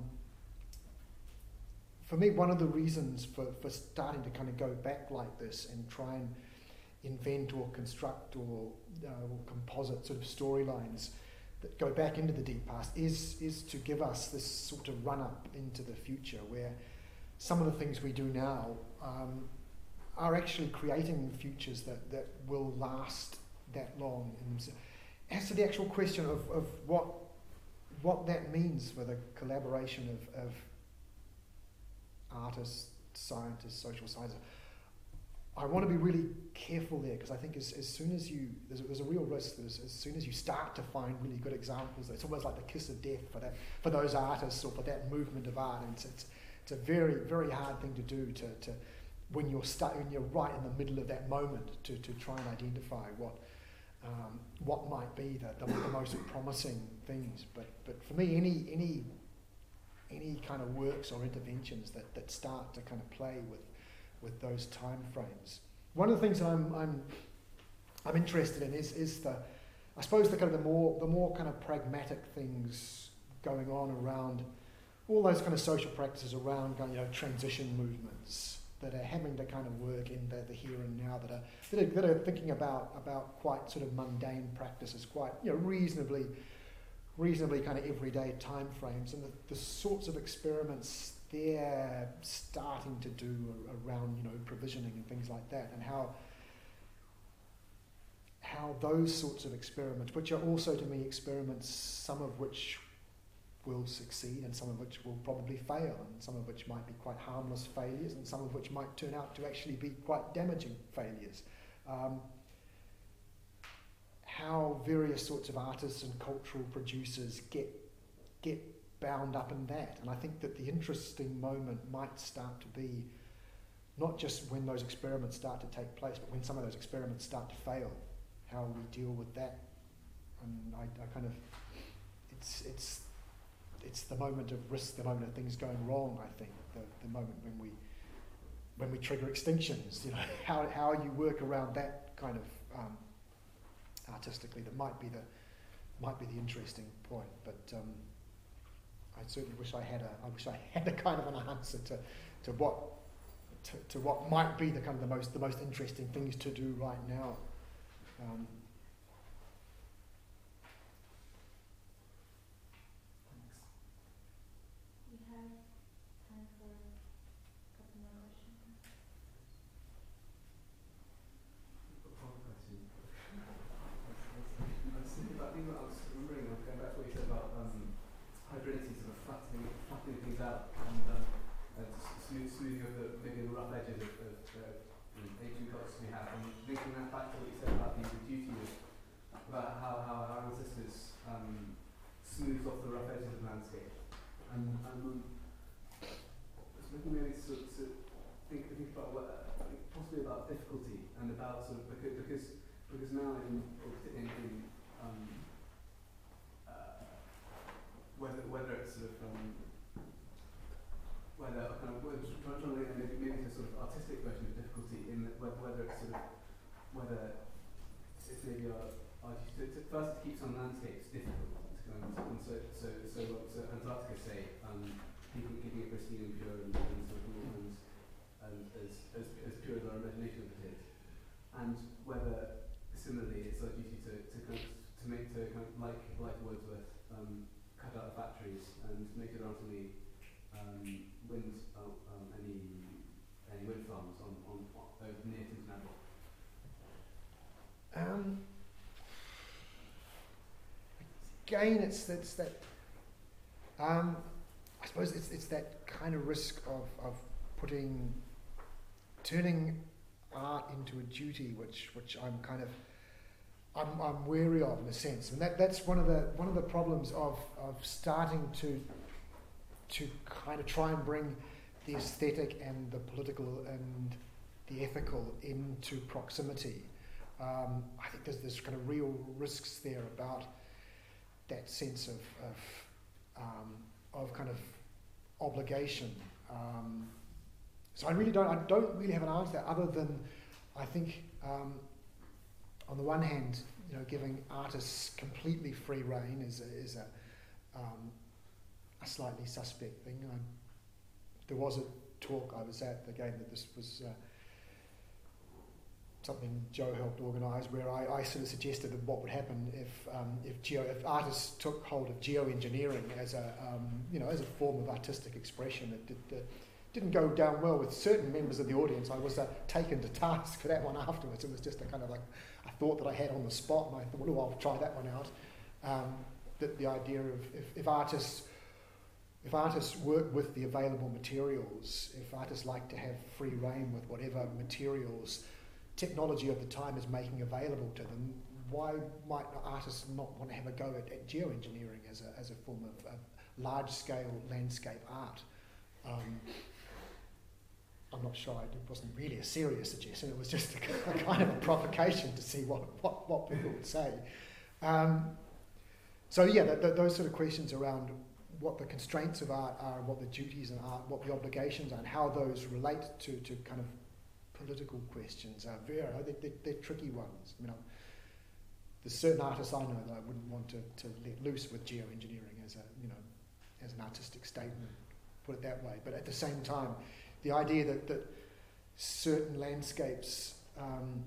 For me, one of the reasons for, for starting to kind of go back like this and try and invent or construct or, uh, or composite sort of storylines that go back into the deep past is is to give us this sort of run up into the future where some of the things we do now um, are actually creating futures that, that will last that long. And as to the actual question of, of what what that means for the collaboration of, of artists scientist, social scientist. I want to be really careful there because I think as, as soon as you, there's a, there's a real risk that as, as soon as you start to find really good examples, it's almost like the kiss of death for that, for those artists or for that movement of art. And it's, it's, it's a very, very hard thing to do to, to when you're stuck, when you're right in the middle of that moment to, to try and identify what um, what might be the, the, the most promising things. But but for me, any any any kind of works or interventions that, that start to kind of play with with those time frames. One of the things that I'm I'm I'm interested in is is the I suppose the kind of the more the more kind of pragmatic things going on around all those kind of social practices around kind of, you know, transition movements that are having to kind of work in the, the here and now, that are, that are that are thinking about about quite sort of mundane practices, quite, you know, reasonably reasonably kind of everyday time frames, and the, the sorts of experiments they're starting to do around, you know, provisioning and things like that, and how how those sorts of experiments, which are also to me experiments, some of which will succeed and some of which will probably fail, and some of which might be quite harmless failures, and some of which might turn out to actually be quite damaging failures. Um, how various sorts of artists and cultural producers get get bound up in that. And I think that the interesting moment might start to be not just when those experiments start to take place, but when some of those experiments start to fail, how we deal with that. And I, I kind of, it's it's it's the moment of risk, the moment of things going wrong, I think, the, the moment when we when we trigger extinctions, you know, how how you work around that kind of um, artistically, that might be the might be the interesting point. But um, I certainly wish I had a I wish I had a kind of an answer to, to what to, to what might be the kind of the most the most interesting things to do right now. Um, We have time for a couple more questions. One question. I was thinking about, I think I was remembering, like, going back to what you said about um, hybridity, sort of flattening, flattening things out, and um, uh, smooth, smoothing of the maybe the rough edges of, of uh, ancient cultures we have, and linking that back to what you said about the, the duty of about how, how our ancestors um, smoothed off the rough edges of the landscape. And um, I was looking maybe to, to think, think about what, uh, possibly about difficulty and about sort of because because, because now in in, in um, uh, whether whether it's sort of um, whether kind of whether trying to link maybe maybe to sort of artistic version of difficulty in that whether, whether it's sort of whether it's maybe our, our to, to first to keep some landscapes difficult. And so, so, so, so Antarctica, say, um, keeping, keeping it pristine and pure and, and sort of and, and as, as, as pure as our imagination of it is, and whether similarly it's our duty to, to kind of to make to kind of like like Wordsworth, um, cut out the factories and make it ultimately um, wind uh, um, any any wind farms on on, on uh, near Tinton Abbey. Um. Again, it's, it's that, um, I suppose it's it's that kind of risk of, of putting, turning art into a duty, which which I'm kind of, I'm I'm wary of in a sense, and that that's one of the one of the problems of of starting to to kind of try and bring the aesthetic and the political and the ethical into proximity. Um, I think there's there's kind of real risks there about that sense of of, um, of kind of obligation. Um, so I really don't I don't really have an answer other than I think um, on the one hand, you know, giving artists completely free rein is a, is a um, a slightly suspect thing. I, there was a talk I was at again that this was. Uh, something Joe helped organise, where I, I sort of suggested that what would happen if um, if geo if artists took hold of geoengineering as a um, you know as a form of artistic expression. It did, uh, didn't go down well with certain members of the audience. I was uh, taken to task for that one afterwards. It was just a kind of like a thought that I had on the spot, and I thought, oh, I'll try that one out. Um, that the idea of if, if artists if artists work with the available materials, if artists like to have free rein with whatever materials technology of the time is making available to them, why might artists not want to have a go at, at geoengineering as a, as a form of uh, large-scale landscape art? Um, I'm not sure, it wasn't really a serious suggestion, it was just a, a kind of a provocation to see what, what, what people would say. Um, so yeah, th- th- those sort of questions around what the constraints of art are, what the duties in art, what the obligations are, and how those relate to, to kind of political questions are very, they're, they're, they're tricky ones. I mean, I'm, there's certain artists I know that I wouldn't want to, to let loose with geoengineering as a, you know, as an artistic statement, put it that way. But at the same time, the idea that, that certain landscapes um,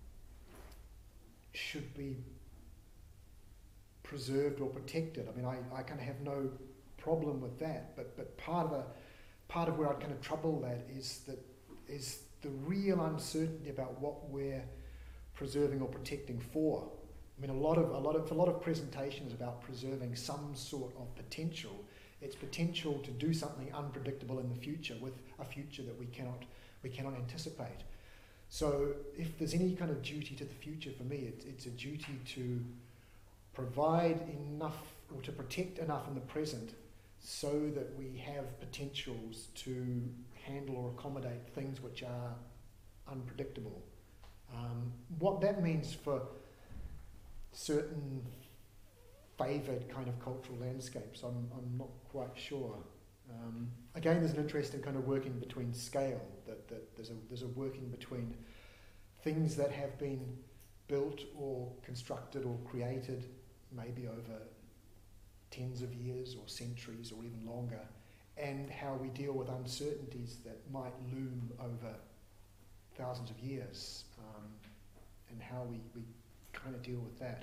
should be preserved or protected. I mean, I, I kind of have no problem with that, but but part of the part of where I'd kind of trouble that is that is the real uncertainty about what we're preserving or protecting for. I mean, a lot of a lot of a lot of presentations about preserving some sort of potential. It's potential to do something unpredictable in the future with a future that we cannot we cannot anticipate. So, if there's any kind of duty to the future for me, it, it's a duty to provide enough or to protect enough in the present so that we have potentials to handle or accommodate things which are unpredictable. Um, what that means for certain favoured kind of cultural landscapes, I'm, I'm not quite sure. Um, again, there's an interesting kind of working between scale, that, that there's, a, there's a working between things that have been built or constructed or created maybe over tens of years or centuries or even longer, and how we deal with uncertainties that might loom over thousands of years, um, and how we, we kind of deal with that.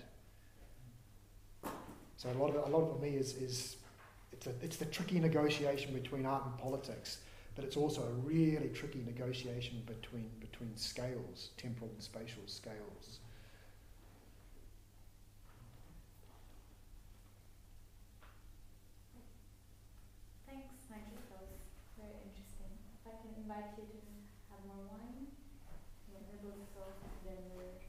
So a lot of it, a lot of it for me is, is it's, a, it's the tricky negotiation between art and politics, but it's also a really tricky negotiation between, between scales, temporal and spatial scales. Thanks, Nigel. That was very interesting. If I can invite you to have more wine, we'll solve, and then we're